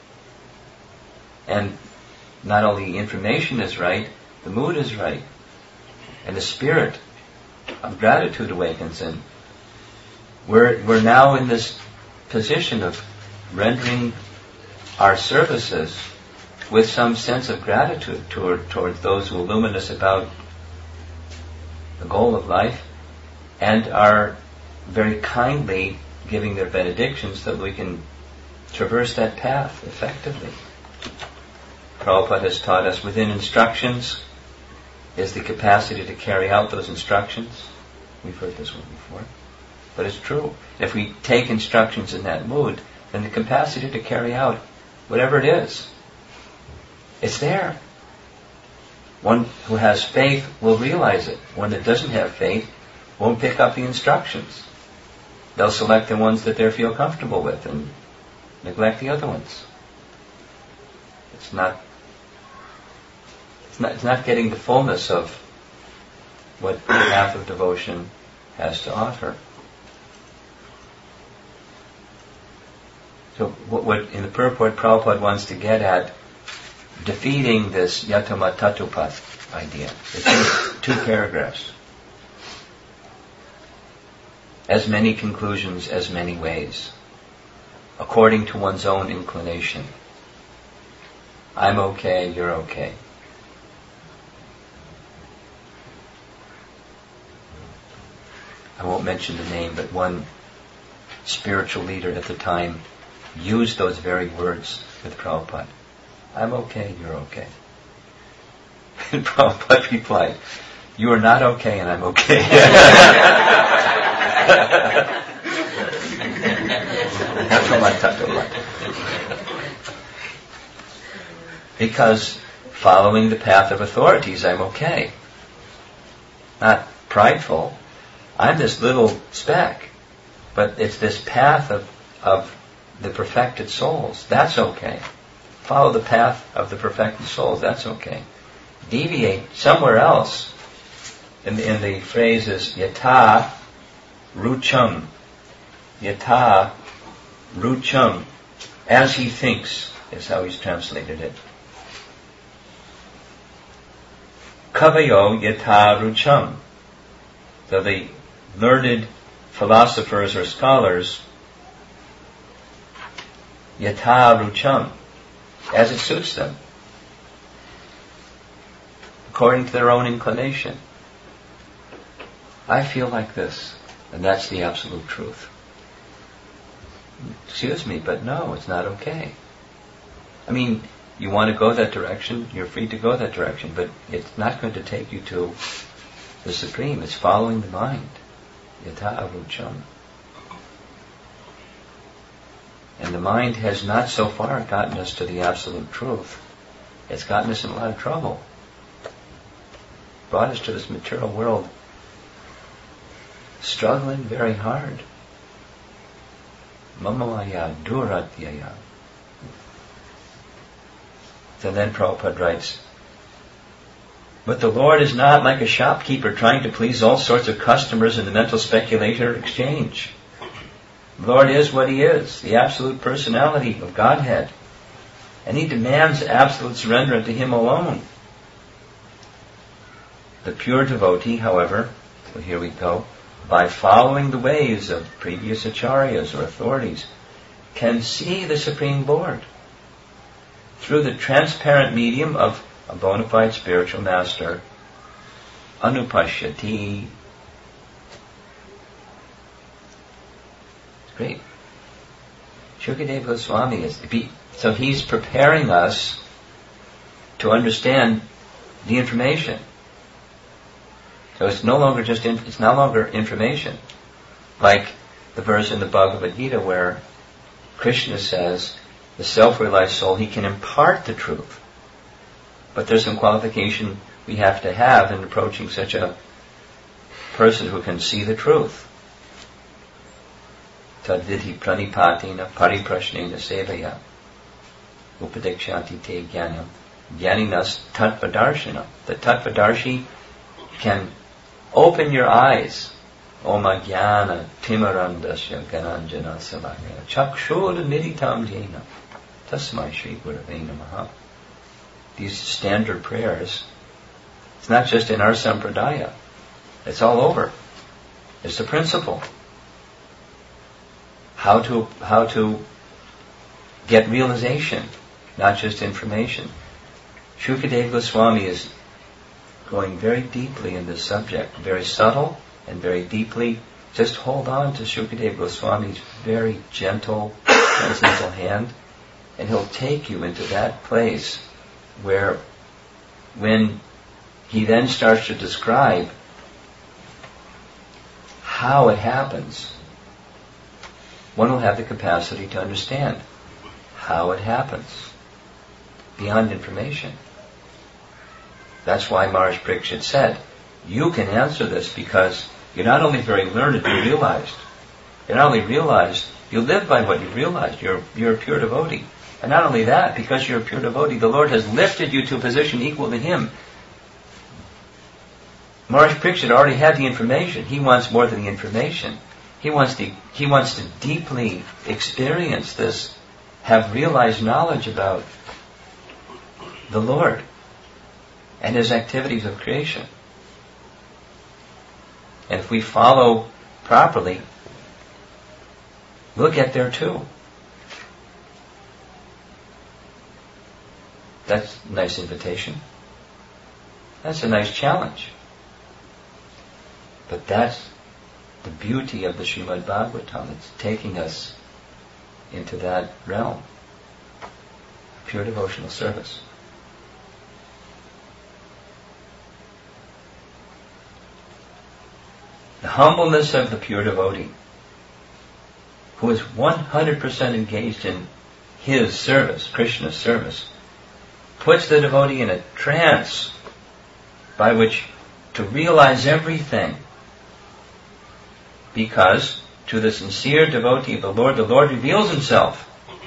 And not only the information is right, the mood is right, and the spirit of gratitude awakens, and we're we're now in this position of rendering our services with some sense of gratitude toward, towards those who illumine us about the goal of life, and are very kindly giving their benedictions so that we can traverse that path effectively. Prabhupada has taught us within instructions is the capacity to carry out those instructions. We've heard this one before, but it's true. If we take instructions in that mood, then the capacity to carry out whatever it is, it's there. One who has faith will realize it. One that doesn't have faith won't pick up the instructions. They'll select the ones that they feel comfortable with and neglect the other ones. It's not it's not, it's not getting the fullness of what the path of devotion has to offer. So what, what in the purport Prabhupada wants to get at, defeating this yatama tatupat idea. It's in two paragraphs. As many conclusions, as many ways, according to one's own inclination. I'm okay, you're okay. I won't mention the name, but one spiritual leader at the time used those very words with Prabhupada. I'm okay, you're okay. And Prabhupada replied, you are not okay and I'm okay. Because following the path of authorities, I'm okay. Not prideful. I'm this little speck. But it's this path of, of the perfected souls. That's okay. Follow the path of the perfected souls. That's okay. Deviate somewhere else. In the, in the phrase is yatha rucham. Yatha rucham. As he thinks is how he's translated it. Kavayo yatha rucham. So the learned philosophers or scholars, yatha rucham, as it suits them, according to their own inclination. I feel like this, and that's the absolute truth. Excuse me, but no, it's not okay. I mean, you want to go that direction, you're free to go that direction, but it's not going to take you to the Supreme. It's following the mind. Yatha rucham. And the mind has not so far gotten us to the absolute truth. It's gotten us in a lot of trouble. Brought us to this material world struggling very hard. mamamaya duratyaya. So then Prabhupada writes, but the Lord is not like a shopkeeper trying to please all sorts of customers in the mental speculator exchange. The Lord is what He is, the absolute personality of Godhead. And He demands absolute surrender to Him alone. The pure devotee, however, so here we go, by following the ways of previous acharyas or authorities, can see the Supreme Lord through the transparent medium of a bona fide spiritual master, anupashyati. Great. Shukadeva Goswami is, so he's preparing us to understand the information. So it's no longer just, in, it's no longer information. Like the verse in the Bhagavad Gita where Krishna says, the self-realized soul, he can impart the truth. But there's some qualification we have to have in approaching such a person who can see the truth. Tadvidhi pranipatina pariprashnena sevaya upadekshanti te jnanam jnaninas tattvadarshina. The tattvadarshi can open your eyes. Oma jnana timarandasya gananjana savagya chakshura niritam jena tasmai shri gurave namaha. These standard prayers, it's not just in our sampradaya, it's all over. It's the principle. How to, how to get realization, not just information. Shukadeva Goswami is going very deeply in this subject, very subtle and very deeply. Just hold on to Shukadeva Goswami's very gentle, gentle hand, and he'll take you into that place where when he then starts to describe how it happens, one will have the capacity to understand how it happens beyond information. That's why Maharaj Parikshit said, you can answer this because you're not only very learned, you realized. You're not only realized, you live by what you realized. You're, you're a pure devotee. And not only that, because you're a pure devotee, the Lord has lifted you to a position equal to Him. Maharaj Parikshit already had the information. He wants more than the information. He wants to, he wants to deeply experience this, have realized knowledge about the Lord and His activities of creation. And if we follow properly, we'll get there too. That's a nice invitation. That's a nice challenge. But that's the beauty of the Srimad Bhagavatam. It's taking us into that realm. Pure devotional service. The humbleness of the pure devotee, who is one hundred percent engaged in his service, Krishna's service, puts the devotee in a trance by which to realize everything. Because to the sincere devotee of the Lord, the Lord reveals Himself.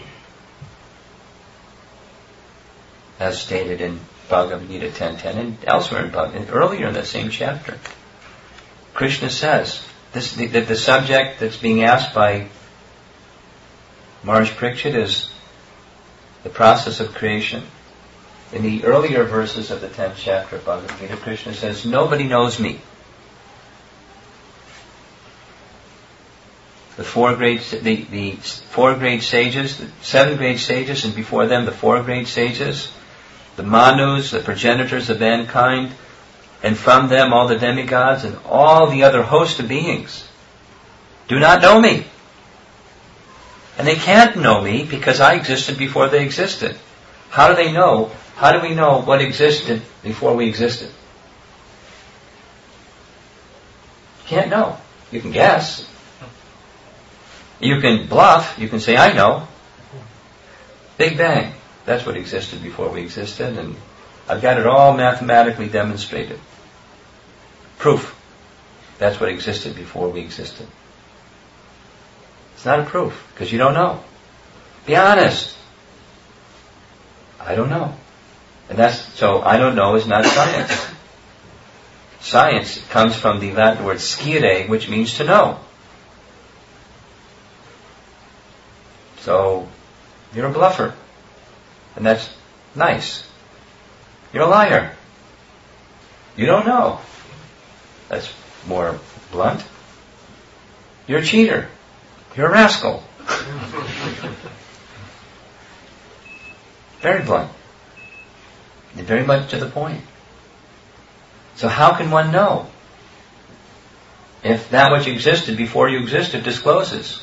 As stated in Bhagavad Gita ten ten and elsewhere in Bhagavad, earlier in the same chapter. Krishna says this, the, the, the subject that's being asked by Maharaj Parikshit is the process of creation. In the earlier verses of the tenth chapter of Bhagavad Gita, Krishna says, nobody knows me. The four great, the, the four great sages, the seven great sages, and before them the four great sages, the Manus, the progenitors of mankind, and from them all the demigods and all the other host of beings, do not know me. And they can't know me because I existed before they existed. How do they know? How do we know what existed before we existed? Can't know. You can guess. You can bluff. You can say, I know. Big Bang. That's what existed before we existed, and I've got it all mathematically demonstrated. Proof. That's what existed before we existed. It's not a proof, because you don't know. Be honest. I don't know. And that's, so I don't know is not science. Science comes from the Latin word scire, which means to know. So, you're a bluffer. And that's nice. You're a liar. You don't know. That's more blunt. You're a cheater. You're a rascal. Very blunt. And very much to the point. So how can one know if that which existed before you existed discloses?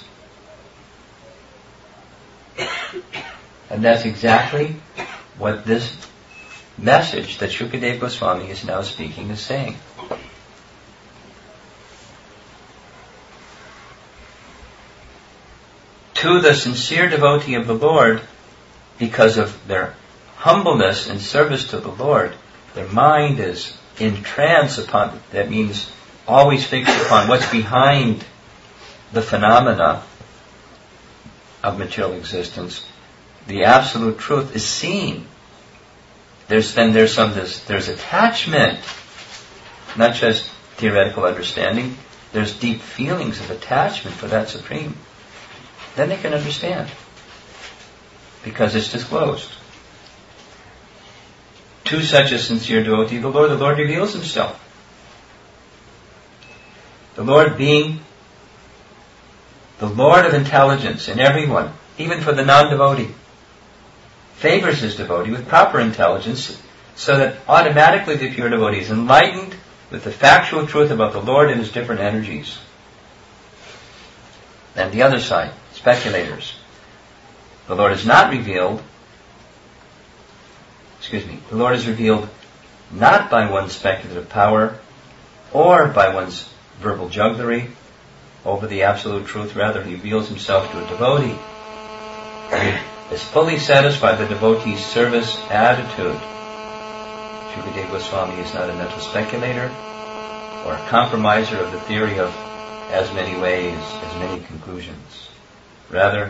And that's exactly what this message that Shukadeva Goswami is now speaking is saying. To the sincere devotee of the Lord, because of their humbleness and service to the Lord, their mind is in trance upon, that means always fixed upon what's behind the phenomena of material existence. The absolute truth is seen. There's then there's some this there's attachment, not just theoretical understanding. There's deep feelings of attachment for that supreme. Then they can understand, because it's disclosed. To such a sincere devotee, the Lord, the Lord reveals Himself. The Lord being the Lord of intelligence in everyone, even for the non-devotee, favors his devotee with proper intelligence, so that automatically the pure devotee is enlightened with the factual truth about the Lord and His different energies. And the other side, speculators. The Lord is not revealed, excuse me, the Lord is revealed not by one's speculative power or by one's verbal jugglery over the absolute truth. Rather, He reveals Himself to a devotee. He is fully satisfied the devotee's service attitude. Shukadeva Goswami is not a mental speculator or a compromiser of the theory of as many ways, as many conclusions. Rather,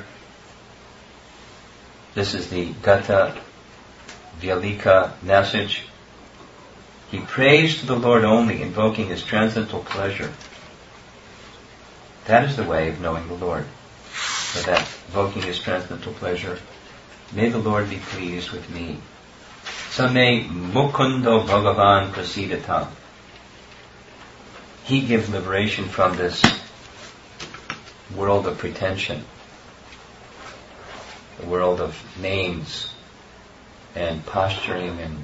this is the Gata Vyalika message. He prays to the Lord only, invoking His transcendental pleasure. That is the way of knowing the Lord. For that, invoking His transcendental pleasure, may the Lord be pleased with me. Same Mukundo Bhagavan Prasidatam. He gives liberation from this world of pretension, the world of names and posturing and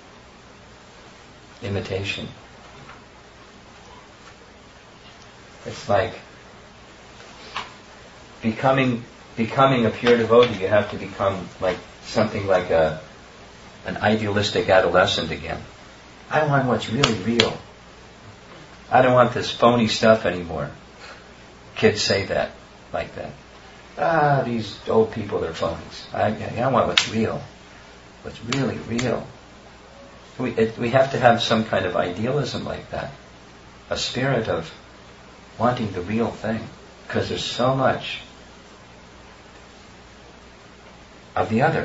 imitation. It's like becoming becoming a pure devotee. You have to become like something like a an idealistic adolescent again. I want what's really real. I don't want this phony stuff anymore. Kids say that, like that. Ah, these old people, they're phonies. I, I want what's real. What's really real. We, it, we have to have some kind of idealism like that. A spirit of wanting the real thing. Because there's so much of the other.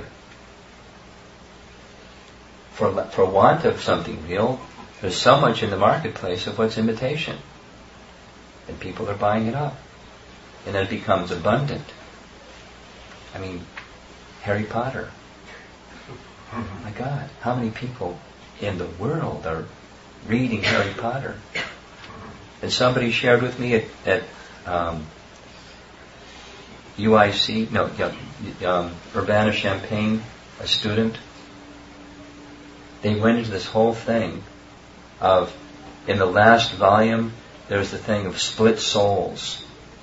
For, for want of something real, there's so much in the marketplace of what's imitation. And people are buying it up. And then it becomes abundant. I mean, Harry Potter. Oh my God, how many people in the world are reading Harry Potter? And somebody shared with me at, at um, U I C, no, um, Urbana-Champaign, a student. They went into this whole thing of, in the last volume, there's the thing of split souls.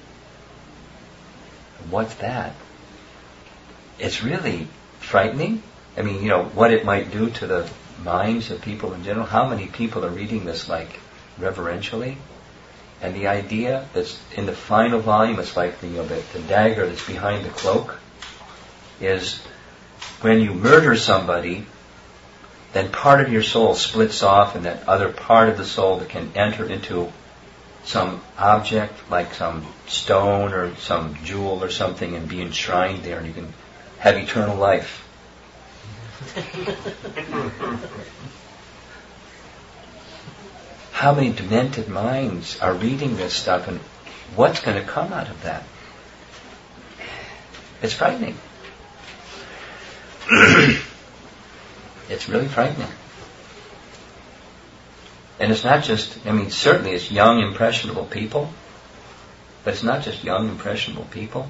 What's that? It's really frightening. I mean, you know, what it might do to the minds of people in general. How many people are reading this, like, reverentially? And the idea that's in the final volume, it's like the, you know, the, the dagger that's behind the cloak, is when you murder somebody, then part of your soul splits off, and that other part of the soul that can enter into some object, like some stone or some jewel or something, and be enshrined there, and you can have eternal life. How many demented minds are reading this stuff, and what's going to come out of that? It's frightening. It's really frightening. And it's not just, I mean, certainly it's young, impressionable people, but it's not just young, impressionable people.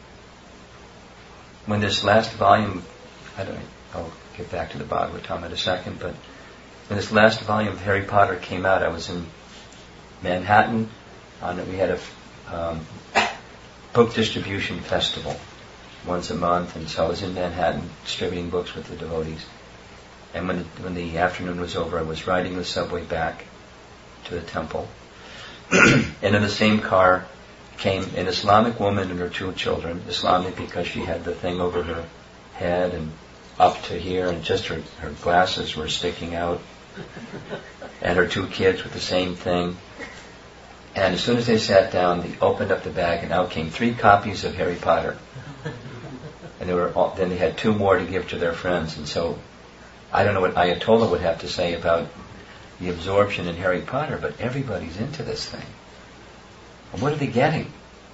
When this last volume, I don't know, I'll get back to the Bhagavatam in a second, but when this last volume of Harry Potter came out, I was in Manhattan. On we had a um, book distribution festival once a month, and so I was in Manhattan distributing books with the devotees. And when when the afternoon was over, I was riding the subway back to the temple, and in the same car came an Islamic woman and her two children. Islamic because she had the thing over her head and up to here, and just her, her glasses were sticking out, and her two kids with the same thing. And as soon as they sat down, they opened up the bag, and out came three copies of Harry Potter. And they were all, then they had two more to give to their friends. And so I don't know what Ayatollah would have to say about the absorption in Harry Potter, but everybody's into this thing. And what are they getting?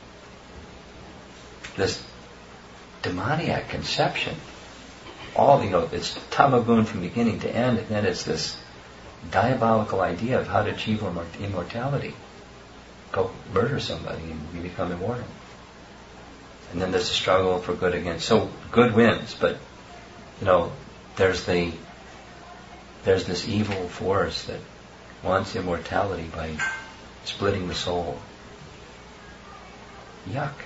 This demoniac conception. All, you know, it's Tamagun from beginning to end, and then it's this diabolical idea of how to achieve immortality. Go murder somebody and you become immortal. And then there's a struggle for good against. So good wins, but, you know, there's the there's this evil force that wants immortality by splitting the soul. Yuck.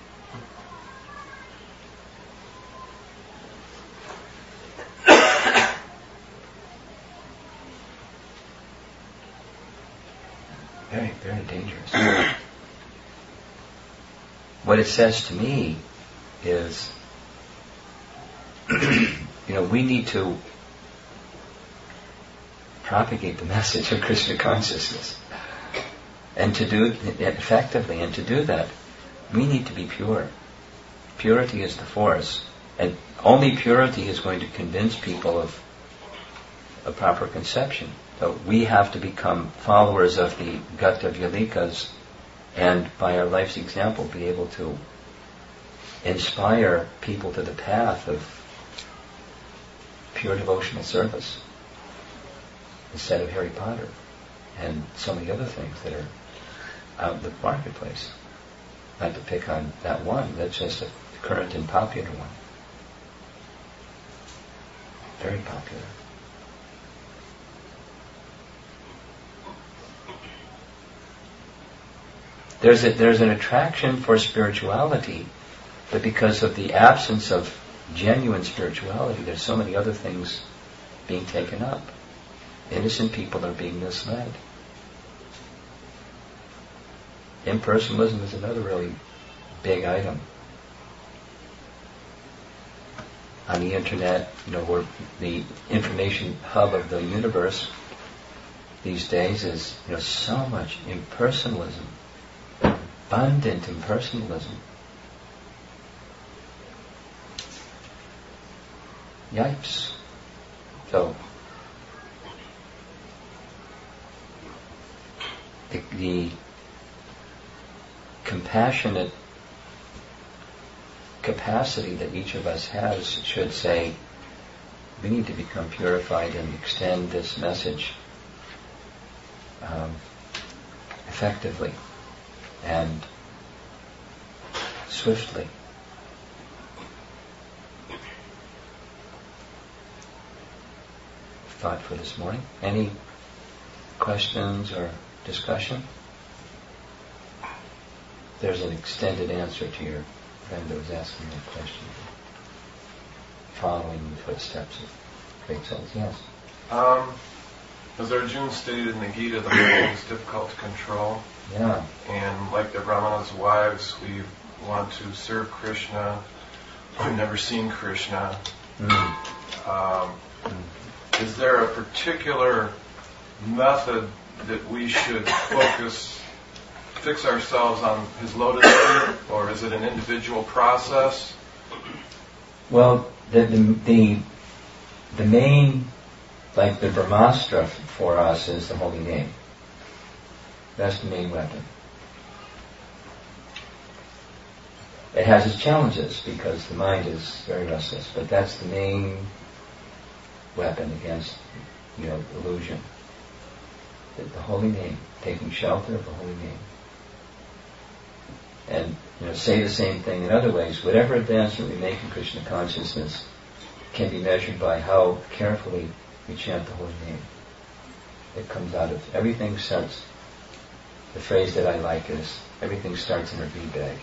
Very, very dangerous. What it says to me is, you know, we need to propagate the message of Krishna consciousness. And to do it effectively, and to do that, we need to be pure. Purity is the force. And only purity is going to convince people of a proper conception. So we have to become followers of the Gata Vyalikas, and by our life's example be able to inspire people to the path of pure devotional service instead of Harry Potter and so many other things that are out in the marketplace. Not to pick on that one, that's just a current and popular one. Very popular. There's a, there's an attraction for spirituality, but because of the absence of genuine spirituality, there's so many other things being taken up. Innocent people are being misled. Impersonalism is another really big item. On the internet, you know, where the information hub of the universe these days is, you know, so much impersonalism. Abundant impersonalism. Yikes. So, the, the compassionate capacity that each of us has should say, we need to become purified and extend this message um, effectively and swiftly. Thought for this morning. Any questions or discussion? There's an extended answer to your friend that was asking that question. Following the footsteps of great souls. Yes. Um, as Arjuna stated in the Gita, the mind is difficult to control. Yeah. And like the Brahmana's wives, we want to serve Krishna. We've never seen Krishna. Mm. Um, mm. Is there a particular method that we should focus fix ourselves on his lotus feet, or is it an individual process? Well, the the the, the main, like the Brahmastra for us is the holy name. That's the main weapon. It has its challenges because the mind is very restless, but that's the main weapon against, you know, illusion. The, the holy name, taking shelter of the holy name. And, you know, say the same thing in other ways. Whatever advancement we make in Krishna consciousness can be measured by how carefully we chant the holy name. It comes out of everything starts. The phrase that I like is, everything starts in a bead bag.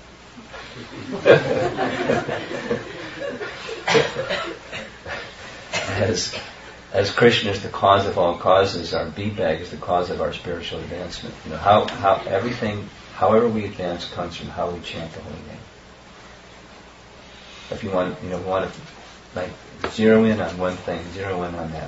as, as Krishna is the cause of all causes, our bead bag is the cause of our spiritual advancement. You know, how, how everything, however we advance, comes from how we chant the holy name. If you want, you know, want to like zero in on one thing, zero in on that,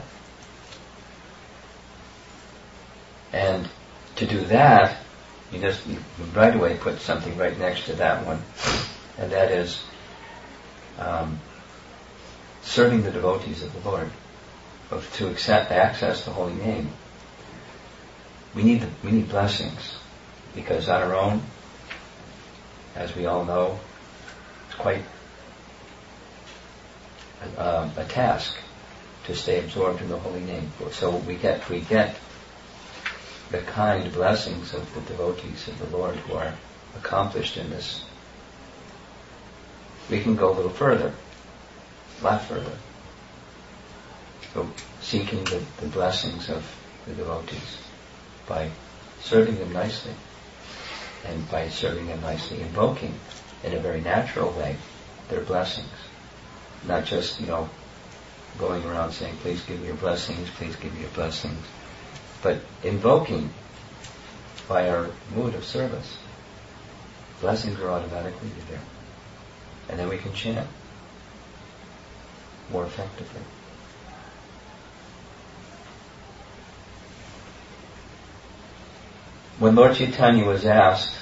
and to do that, you just you right away put something right next to that one, and that is um, serving the devotees of the Lord. Of, to accept, access the holy name, we need the, we need blessings, because on our own, as we all know, it's quite a, a task to stay absorbed in the holy name. So we get we get. the kind blessings of the devotees of the Lord who are accomplished in this, we can go a little further, a lot further. So seeking the, the blessings of the devotees by serving them nicely, and by serving them nicely, invoking in a very natural way their blessings. Not just, you know, going around saying, please give me your blessings, please give me your blessings. But invoking by our mood of service, blessings are automatically there. And then we can chant more effectively. When Lord Chaitanya was asked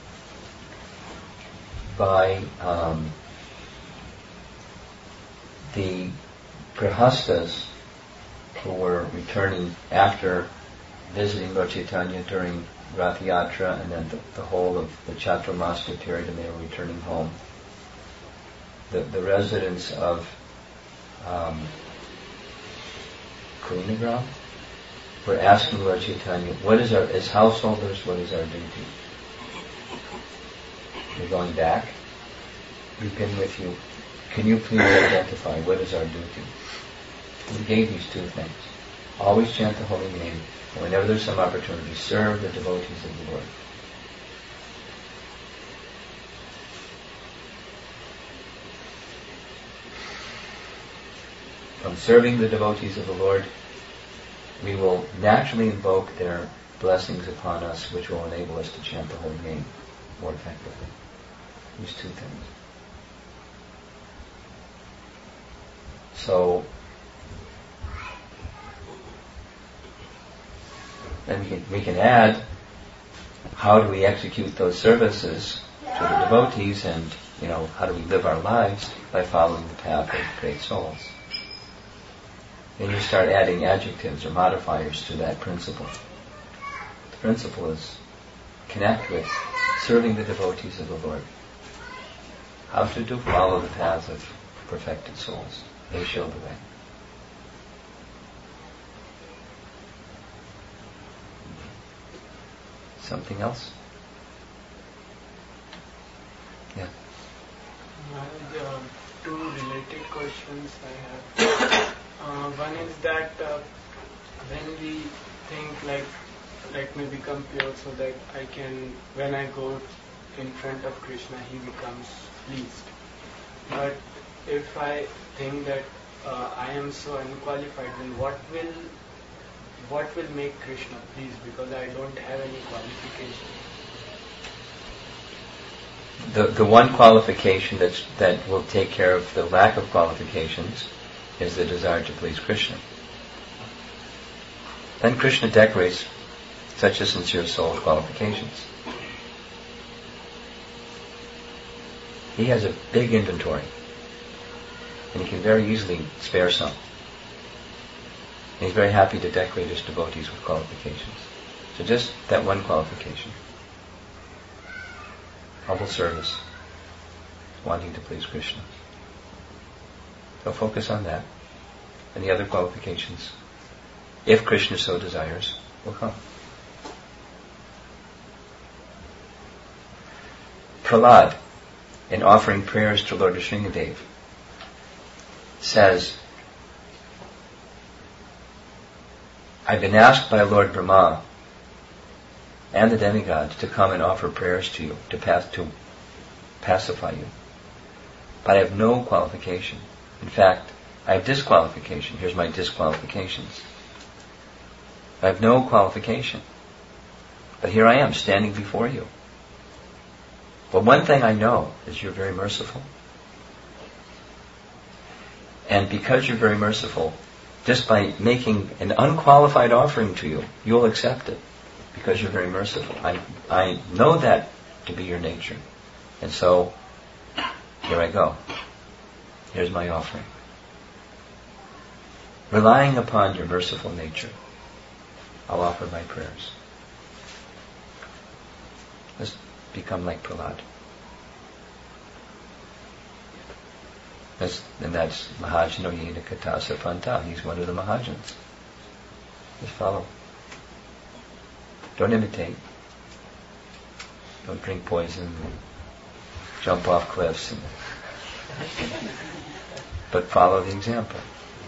by um, the Grihastas who were returning after visiting Lord Chaitanya during Rath Yatra and then the, the whole of the Chaturmasya period, and they were returning home. The, the residents of um, Kalinagram were asking Lord Chaitanya, what is our, as householders, what is our duty? We're going back. We've been with you. Can you please identify what is our duty? We gave these two things. Always chant the holy name, and whenever there's some opportunity, serve the devotees of the Lord. From serving the devotees of the Lord, we will naturally invoke their blessings upon us, which will enable us to chant the holy name more effectively. These two things. So, then we can, we can add, how do we execute those services to the devotees, and, you know, how do we live our lives by following the path of great souls? Then you start adding adjectives or modifiers to that principle. The principle is connect with serving the devotees of the Lord. How to do? Follow the path of perfected souls. They show the way. Something else? Yeah. Well, uh, two related questions I have. Uh, one is that uh, when we think like, let me become pure so that I can, when I go in front of Krishna, he becomes pleased. But if I think that uh, I am so unqualified, then what will what will make Krishna pleased? Because I don't have any qualification. The the one qualification that's, that will take care of the lack of qualifications is the desire to please Krishna. Then Krishna decorates such a sincere soul with qualifications. He has a big inventory, and he can very easily spare some. And he's very happy to decorate his devotees with qualifications. So just that one qualification. Humble service, wanting to please Krishna. So focus on that. And the other qualifications, if Krishna so desires, will come. Prahlad, in offering prayers to Lord Nrsingadev, says, I've been asked by Lord Brahma and the demigods to come and offer prayers to you, to pass to pacify you. But I have no qualification. In fact, I have disqualification. Here's my disqualifications. I have no qualification. But here I am, standing before you. But one thing I know is you're very merciful. And because you're very merciful, just by making an unqualified offering to you, you'll accept it. Because you're very merciful. I, I know that to be your nature. And so, here I go. Here's my offering. Relying upon your merciful nature, I'll offer my prayers. Let's become like Prahlad. That's, and that's Mahajano Yena Katasa Panta. He's one of the Mahajans. Just follow. Don't imitate. Don't drink poison. Jump off cliffs. And but follow the example.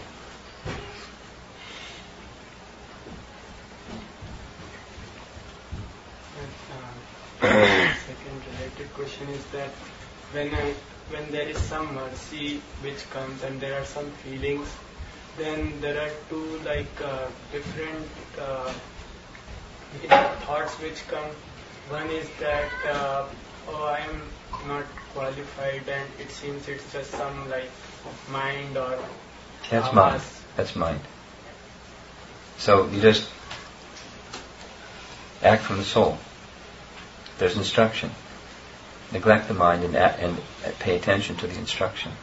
Second related question is that when I, when there is some mercy which comes and there are some feelings, then there are two like uh, different uh, thoughts which come. One is that uh, oh, I am not qualified and it seems it's just some like mind or that's uh, mind. That's mind. So you just act from the soul. There's instruction. Neglect the mind and, act, and pay attention to the instruction.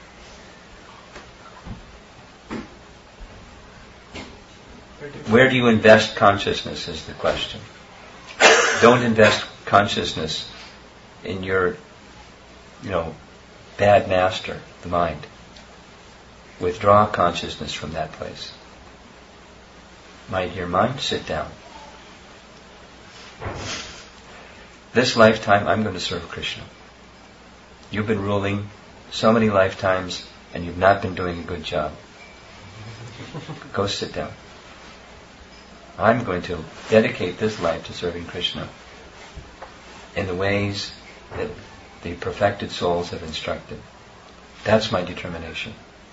Where do you invest consciousness is the question. Don't invest consciousness in your, you know, bad master, the mind. Withdraw consciousness from that place. My dear mind, sit down. This lifetime, I'm going to serve Krishna. You've been ruling so many lifetimes, and you've not been doing a good job. Go sit down. I'm going to dedicate this life to serving Krishna in the ways that the perfected souls have instructed. That's my determination.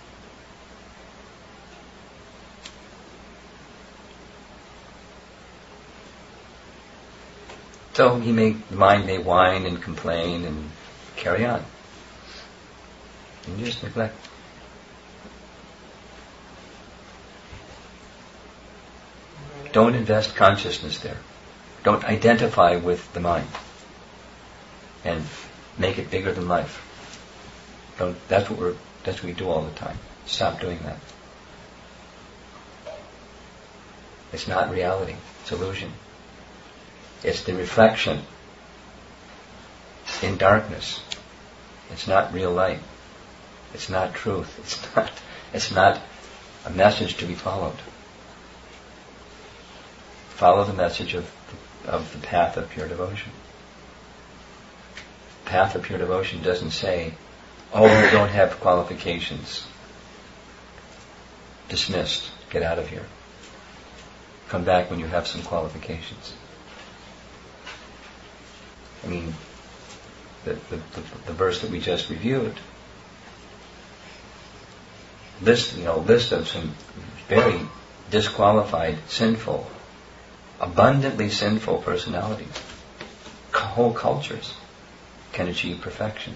So he may, the mind may whine and complain and carry on. And you just neglect. Don't invest consciousness there. Don't identify with the mind and make it bigger than life. Don't. That's what we're. That's what we do all the time. Stop doing that. It's not reality. It's illusion. It's the reflection in darkness. It's not real light. It's not truth. It's not. It's not a message to be followed. Follow the message of of the path of pure devotion. Path of pure devotion doesn't say, "Oh, you don't have qualifications. Dismissed. Get out of here. Come back when you have some qualifications." I mean, the, the, the, the verse that we just reviewed, list, you know, list of some very disqualified, sinful, abundantly sinful personalities, whole cultures can achieve perfection.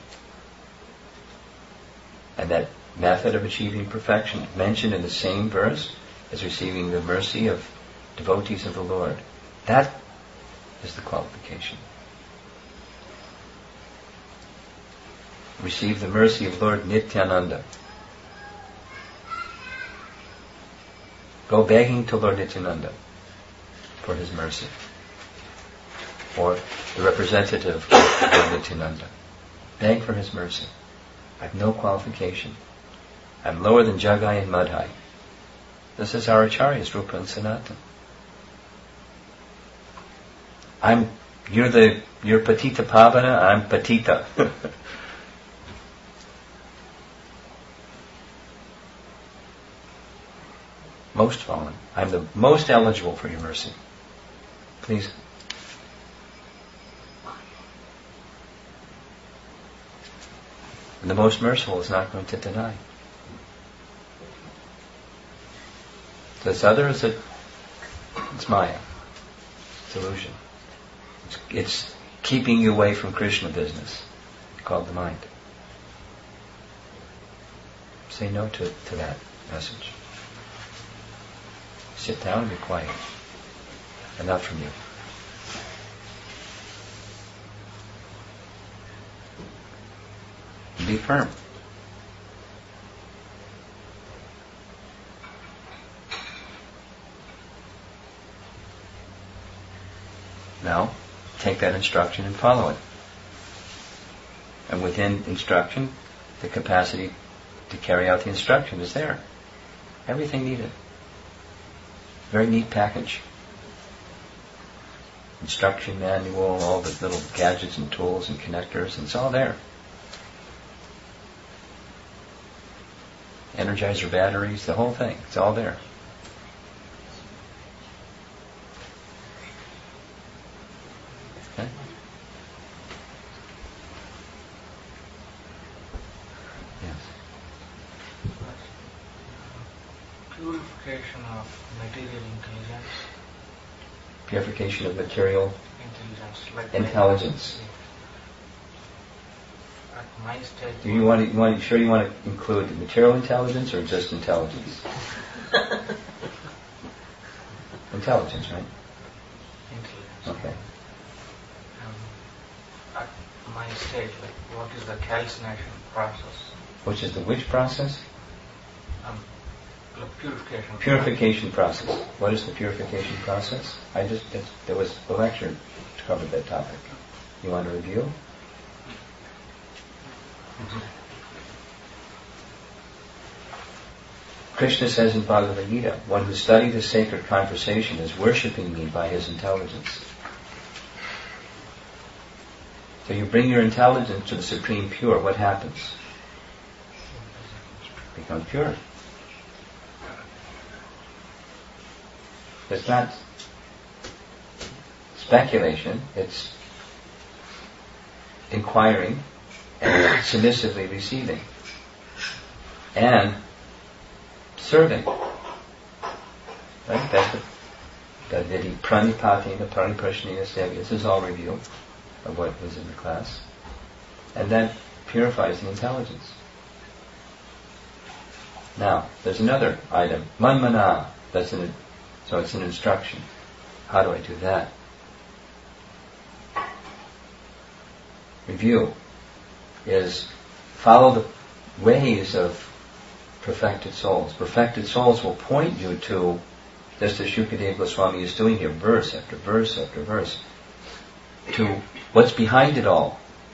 And that method of achieving perfection, mentioned in the same verse as receiving the mercy of devotees of the Lord, that is the qualification. receive the mercy of Lord Nityananda. Go begging to Lord Nityananda for his mercy, or the representative of Lord Nityananda. Beg for his mercy. I have no qualification. I'm lower than Jagai and Madhai. This is our acharyas, Rupa and Sanatana. I'm, you're the, you're Patita Pavana, I'm Patita. Most fallen. I'm the most eligible for your mercy. Please. And the most merciful is not going to deny. This other is a, it's Maya. It's illusion. It's, it's keeping you away from Krishna business, called the mind. Say no to, to that message. Sit down and be quiet. Enough from you. Be firm. Now, take that instruction and follow it. And within instruction, the capacity to carry out the instruction is there. Everything needed. Very neat package. Instruction manual, all the little gadgets and tools and connectors, and it's all there. Energizer batteries, the whole thing, it's all there. Okay? Yes. Purification of material intelligence. Purification of material Intelligence. Like intelligence. At my stage. Do you want to, you want to, sure you want to include material intelligence or just intelligence? Intelligence, right? Intelligence. Okay. Um, at my stage, like what is the calcination process? Which is the which process? Um, like purification. Purification process. What is the purification process? I just, it's, there was a lecture to cover that topic. You want to review? Mm-hmm. Krishna says in Bhagavad Gita, one who studied the sacred conversation is worshipping me by his intelligence. So you bring your intelligence to the Supreme Pure, what happens? Become pure. It's not speculation, it's inquiring and submissively receiving and serving. Right? That's the the vidi pranipatina pariprashnina sevya. This is all review of what was in the class. And that purifies the intelligence. Now, there's another item. Manmana. That's an, so it's an instruction. How do I do that? Review is follow the ways of perfected souls. Perfected souls will point you to, just as Shukadeva Goswami is doing here, verse after verse after verse, to what's behind it all.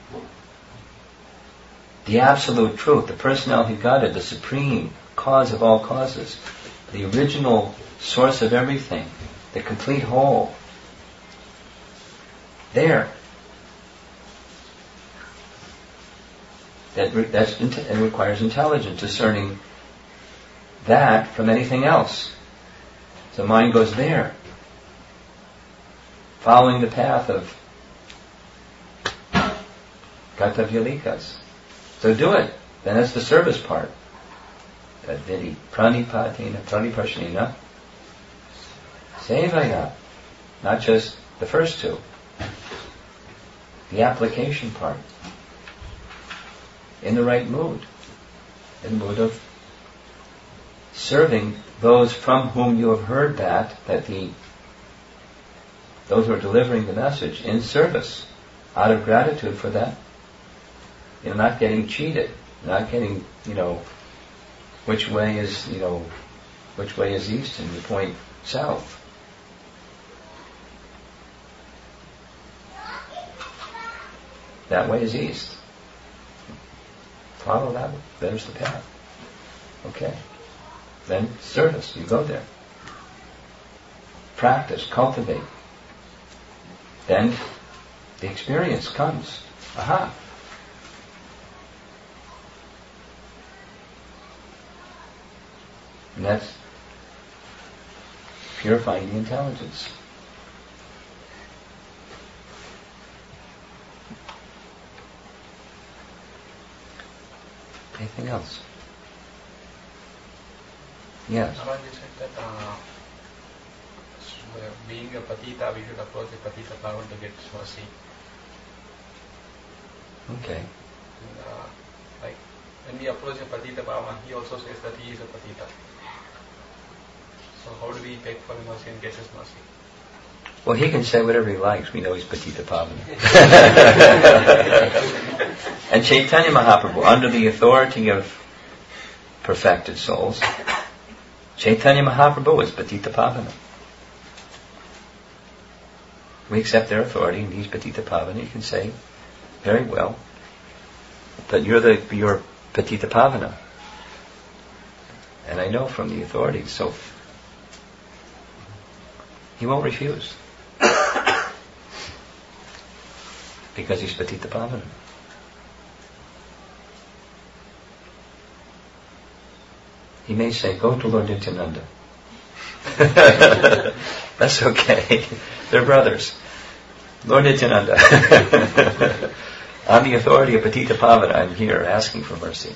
The absolute truth, the personality of Godhead, the supreme cause of all causes, the original source of everything, the complete whole. There. That re- that's it requires intelligence, discerning that from anything else. So mind goes there, following the path of Gatavyalikas. So do it. Then that's the service part. That vidi pranipatina pranipashnina sevaya. Not just the first two. The application part. In the right mood. In the mood of serving those from whom you have heard that, that the those who are delivering the message in service, out of gratitude for that You know, not getting cheated, not getting, you know, which way is, you know, which way is east and you point south. That way is east. Follow that way. There's the path. Okay. Then service, you go there. Practice, cultivate. Then the experience comes. Aha. And that's purifying the intelligence. Anything else? Yes. Maharaj, you said that uh, being a patita, we should approach the patita Pavan to get mercy. Okay. And, uh, like when we approach a patita Pavan, he also says that he is a patita. So how do we beg for the mercy and get his mercy? Well, he can say whatever he likes. We know he's Patita Pavana. And Chaitanya Mahaprabhu, under the authority of perfected souls, Chaitanya Mahaprabhu is Patita Pavana. We accept their authority, and he's Patita Pavana. You can say, very well, but you're the you're Patita Pavana. And I know from the authorities, so he won't refuse. Because he's Patita Pavana. He may say, go to Lord Nityananda. That's okay. They're brothers. Lord Nityananda. On the authority of Patita Pavana, I'm here asking for mercy.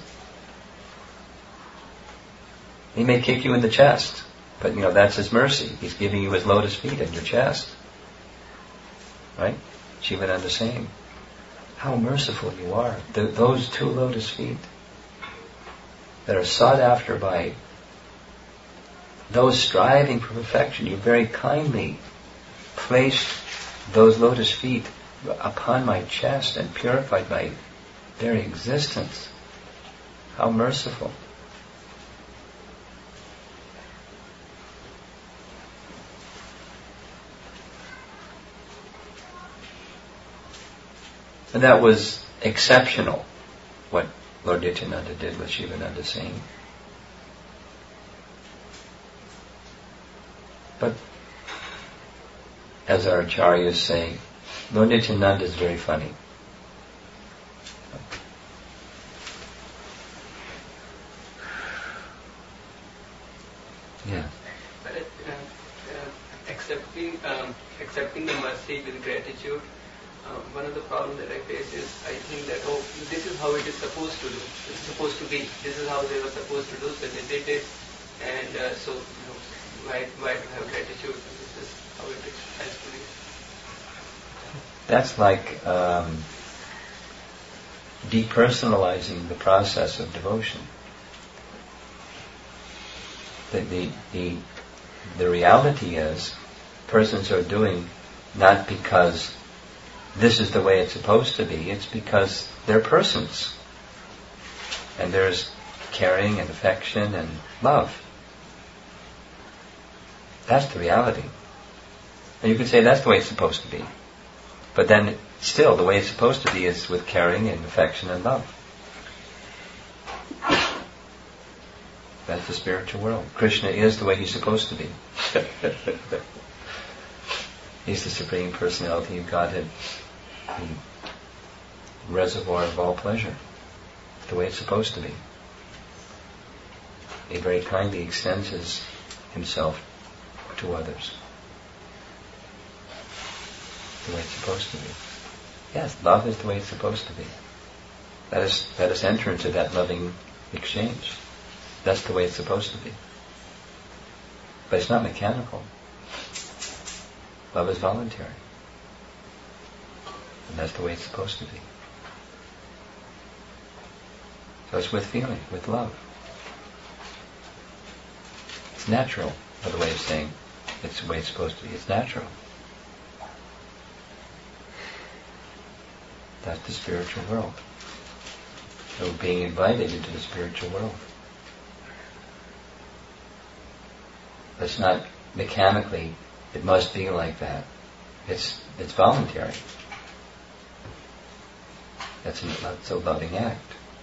He may kick you in the chest, but you know, that's his mercy. He's giving you his lotus feet in your chest. Right? Shivananda saying, how merciful you are. Th- those two lotus feet that are sought after by those striving for perfection, you very kindly placed those lotus feet upon my chest and purified my very existence. How merciful. And that was exceptional, what Lord Nityananda did with Shivananda Singh. But, as our acharyas say, Lord Nityananda is very funny. Yeah. But uh, uh, accepting um, accepting the mercy with gratitude. Um, one of the problems that I face is I think that, oh, this is how it is supposed to do. It's supposed to be. This is how they were supposed to do, so they did it. And uh, so, you know, why, why to have gratitude? This is how it is, has to be. That's like um, depersonalizing the process of devotion. The, the, the, the reality is, persons are doing not because this is the way it's supposed to be, it's because they're persons. And there's caring and affection and love. That's the reality. And you could say that's the way it's supposed to be. But then, still, the way it's supposed to be is with caring and affection and love. That's the spiritual world. Krishna is the way he's supposed to be. He's the Supreme Personality of Godhead, the reservoir of all pleasure. The way it's supposed to be. He very kindly extends his, himself to others. The way it's supposed to be. Yes, love is the way it's supposed to be. Let us, let us enter into that loving exchange. That's the way it's supposed to be. But it's not mechanical. Love is voluntary. And that's the way it's supposed to be. So it's with feeling, with love. It's natural, another way of saying it's the way it's supposed to be. It's natural. That's the spiritual world. So being invited into the spiritual world. It's not mechanically, it must be like that. It's it's voluntary. That's a, that's a loving act.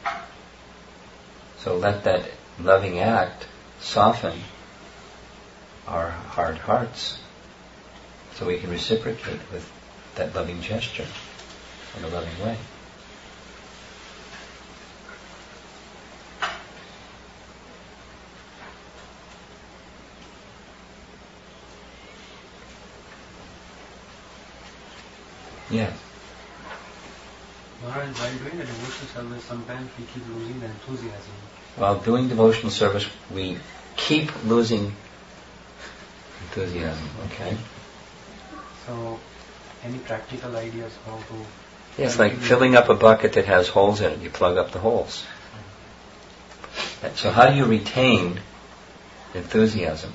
So let that loving act soften our hard hearts so we can reciprocate with that loving gesture in a loving way. Yes. Maharaj, while doing the devotional service, sometimes we keep losing the enthusiasm. While doing devotional service, we keep losing enthusiasm. Okay. So, any practical ideas how to? Yeah, it's like filling up a bucket that has holes in it. You plug up the holes. So how do you retain enthusiasm?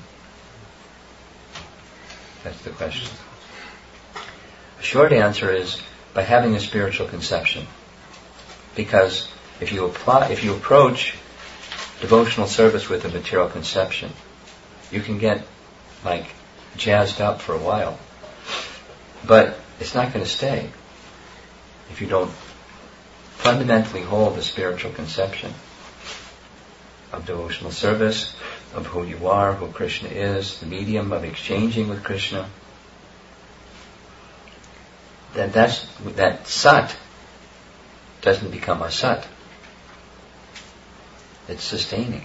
That's the question. The short answer is by having a spiritual conception. Because if you apply, if you approach devotional service with a material conception, you can get like jazzed up for a while. But it's not going to stay if you don't fundamentally hold the spiritual conception of devotional service, of who you are, who Krishna is, the medium of exchanging with Krishna. Then that's, that sat doesn't become asat. It's sustaining.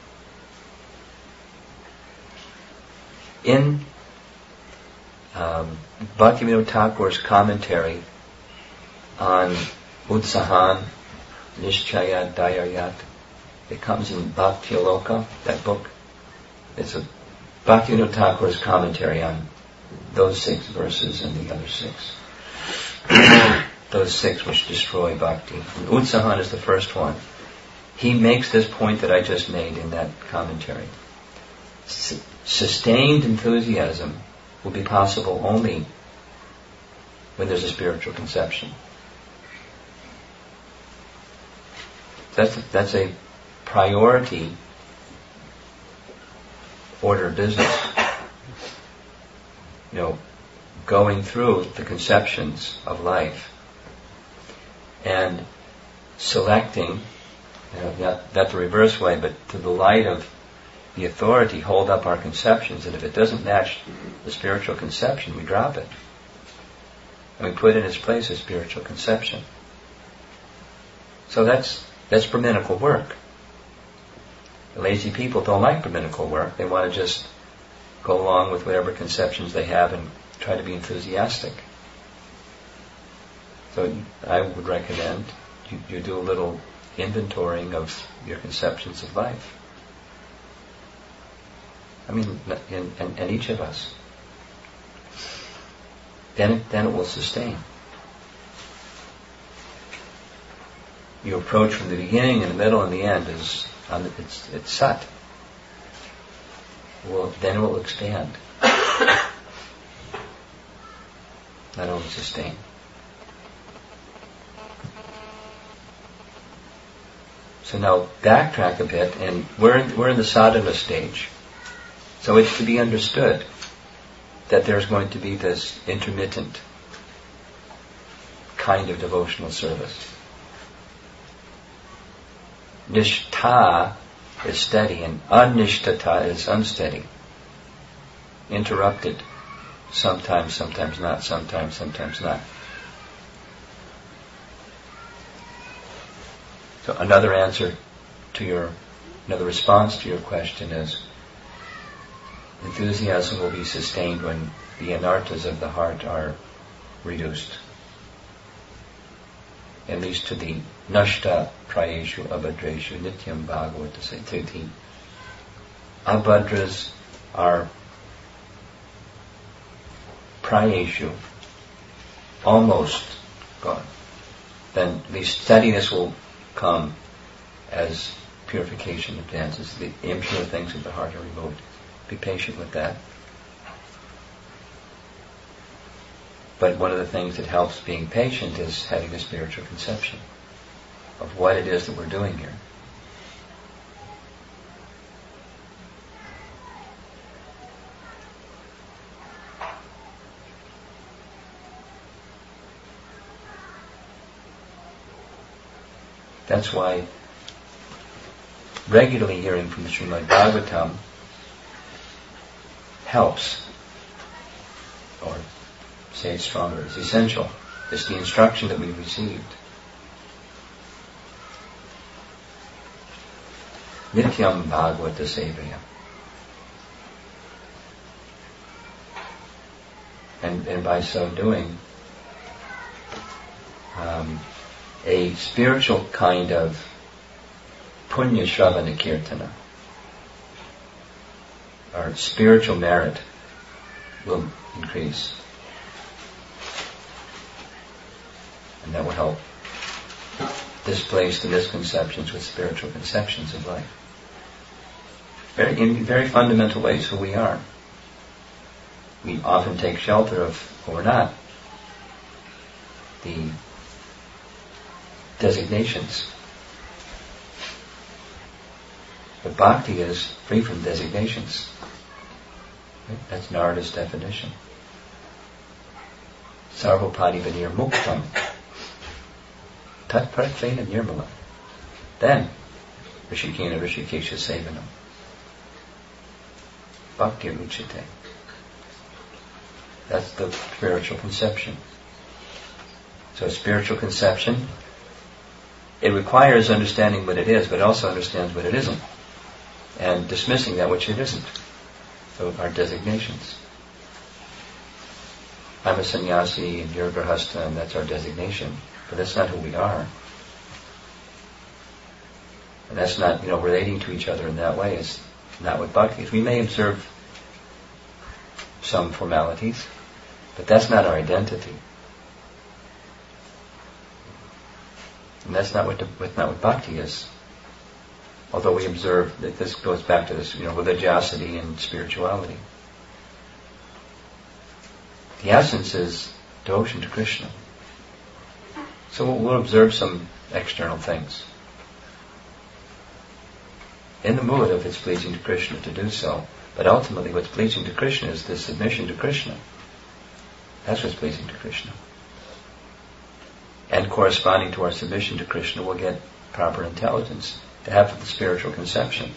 In um, Bhaktivinoda Thakur's commentary on Utsahan, Nishchaya, Dayayat, it comes in Bhakti-aloka, that book. It's a Bhaktivinoda Thakur's commentary on those six verses and the other six. Those six which destroy bhakti. And Utsahan is the first one. He makes this point that I just made in that commentary. S- sustained enthusiasm will be possible only when there's a spiritual conception. That's a, that's a priority order of business. You know, going through the conceptions of life and selecting, you know, not, not the reverse way, but to the light of the authority, hold up our conceptions, and if it doesn't match the spiritual conception, we drop it. And we put in its place a spiritual conception. So that's that's Brahminical work. The lazy people don't like Brahminical work. They want to just go along with whatever conceptions they have and try to be enthusiastic. So I would recommend you, you do a little inventorying of your conceptions of life. I mean, and, and, and each of us. Then it, then it will sustain. You approach from the beginning and the middle and the end is on the, it's it's sat. Well, then it will expand. Not only sustain. So now backtrack a bit, and we're in, we're in the sadhana stage. So it's to be understood that there's going to be this intermittent kind of devotional service. Nishtha is steady, and anishtata is unsteady, interrupted. Sometimes, sometimes not, sometimes, sometimes not. So another answer to your, another response to your question is, enthusiasm will be sustained when the anarthas of the heart are reduced. At least to the nashta prayeshu abhadreshu nityam bhagavata saititi. Abhadras are prayeshu, almost gone. Then the steadiness will come as purification advances. The impure things of the heart are removed. Be patient with that. But one of the things that helps being patient is having a spiritual conception. of what it is that we're doing here. That's why regularly hearing from the Srimad Bhagavatam helps, or say it stronger, it's essential. It's the instruction that we've received. Nityam Bhagavata Sevaya. And, and by so doing, um, a spiritual kind of punya shravana kirtana, or spiritual merit, will increase. And that will help displace the misconceptions with spiritual conceptions of life. Very, in very fundamental ways, who we are. We often take shelter of who we're not. The designations. But bhakti is free from designations. Right? That's Narada's definition. Sarvopadivanir muktam tat pratvena nirmala. Then, Rishikena Rishikesha Sevanam. Bhakti Uchite. That's the spiritual conception. So spiritual conception, it requires understanding what it is, but also understands what it isn't. And dismissing that which it isn't. So our designations. I'm a sannyasi and you're a grahastha, and that's our designation. But that's not who we are. And that's not, you know, relating to each other in that way is not what bhakti is. We may observe some formalities, but that's not our identity. And that's not what, the, not what bhakti is. Although we observe that this goes back to this, you know, religiosity and spirituality. The essence is devotion to Krishna. So we'll, we'll observe some external things. In the mood of it's pleasing to Krishna to do so. But ultimately what's pleasing to Krishna is the submission to Krishna. That's what's pleasing to Krishna. And corresponding to our submission to Krishna, we'll get proper intelligence to have the spiritual conception.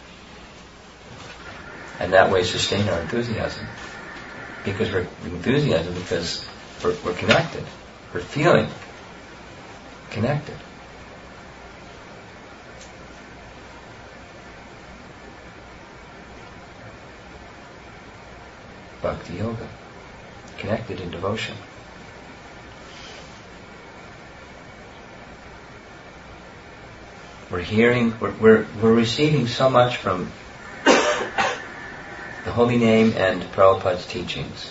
And that way sustain our enthusiasm. Because we're enthusiasm because we're, we're connected. We're feeling connected. Bhakti Yoga. Connected in devotion. We're hearing, we're, we're, we're receiving so much from the holy name and Prabhupada's teachings.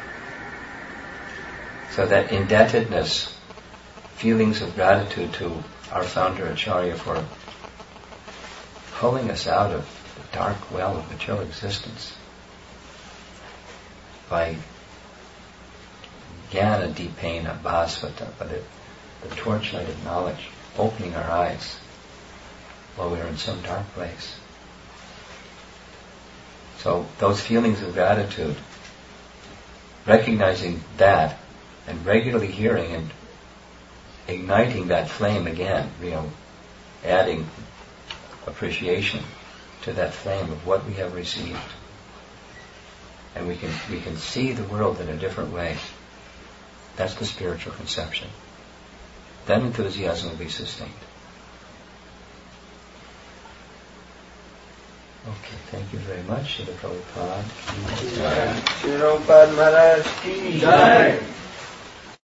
So that indebtedness, feelings of gratitude to our founder Acharya for pulling us out of the dark well of material existence by jnana dipena bhasvata, by the, the torchlight of knowledge, opening our eyes while we are in some dark place. So those feelings of gratitude, recognizing that and regularly hearing and igniting that flame again, you know, adding appreciation to that flame of what we have received. And we can we can see the world in a different way. That's the spiritual conception. Then enthusiasm will be sustained. Okay, thank you very much. Srila Prabhupada. Srila Prabhupada Maharaj ki jai.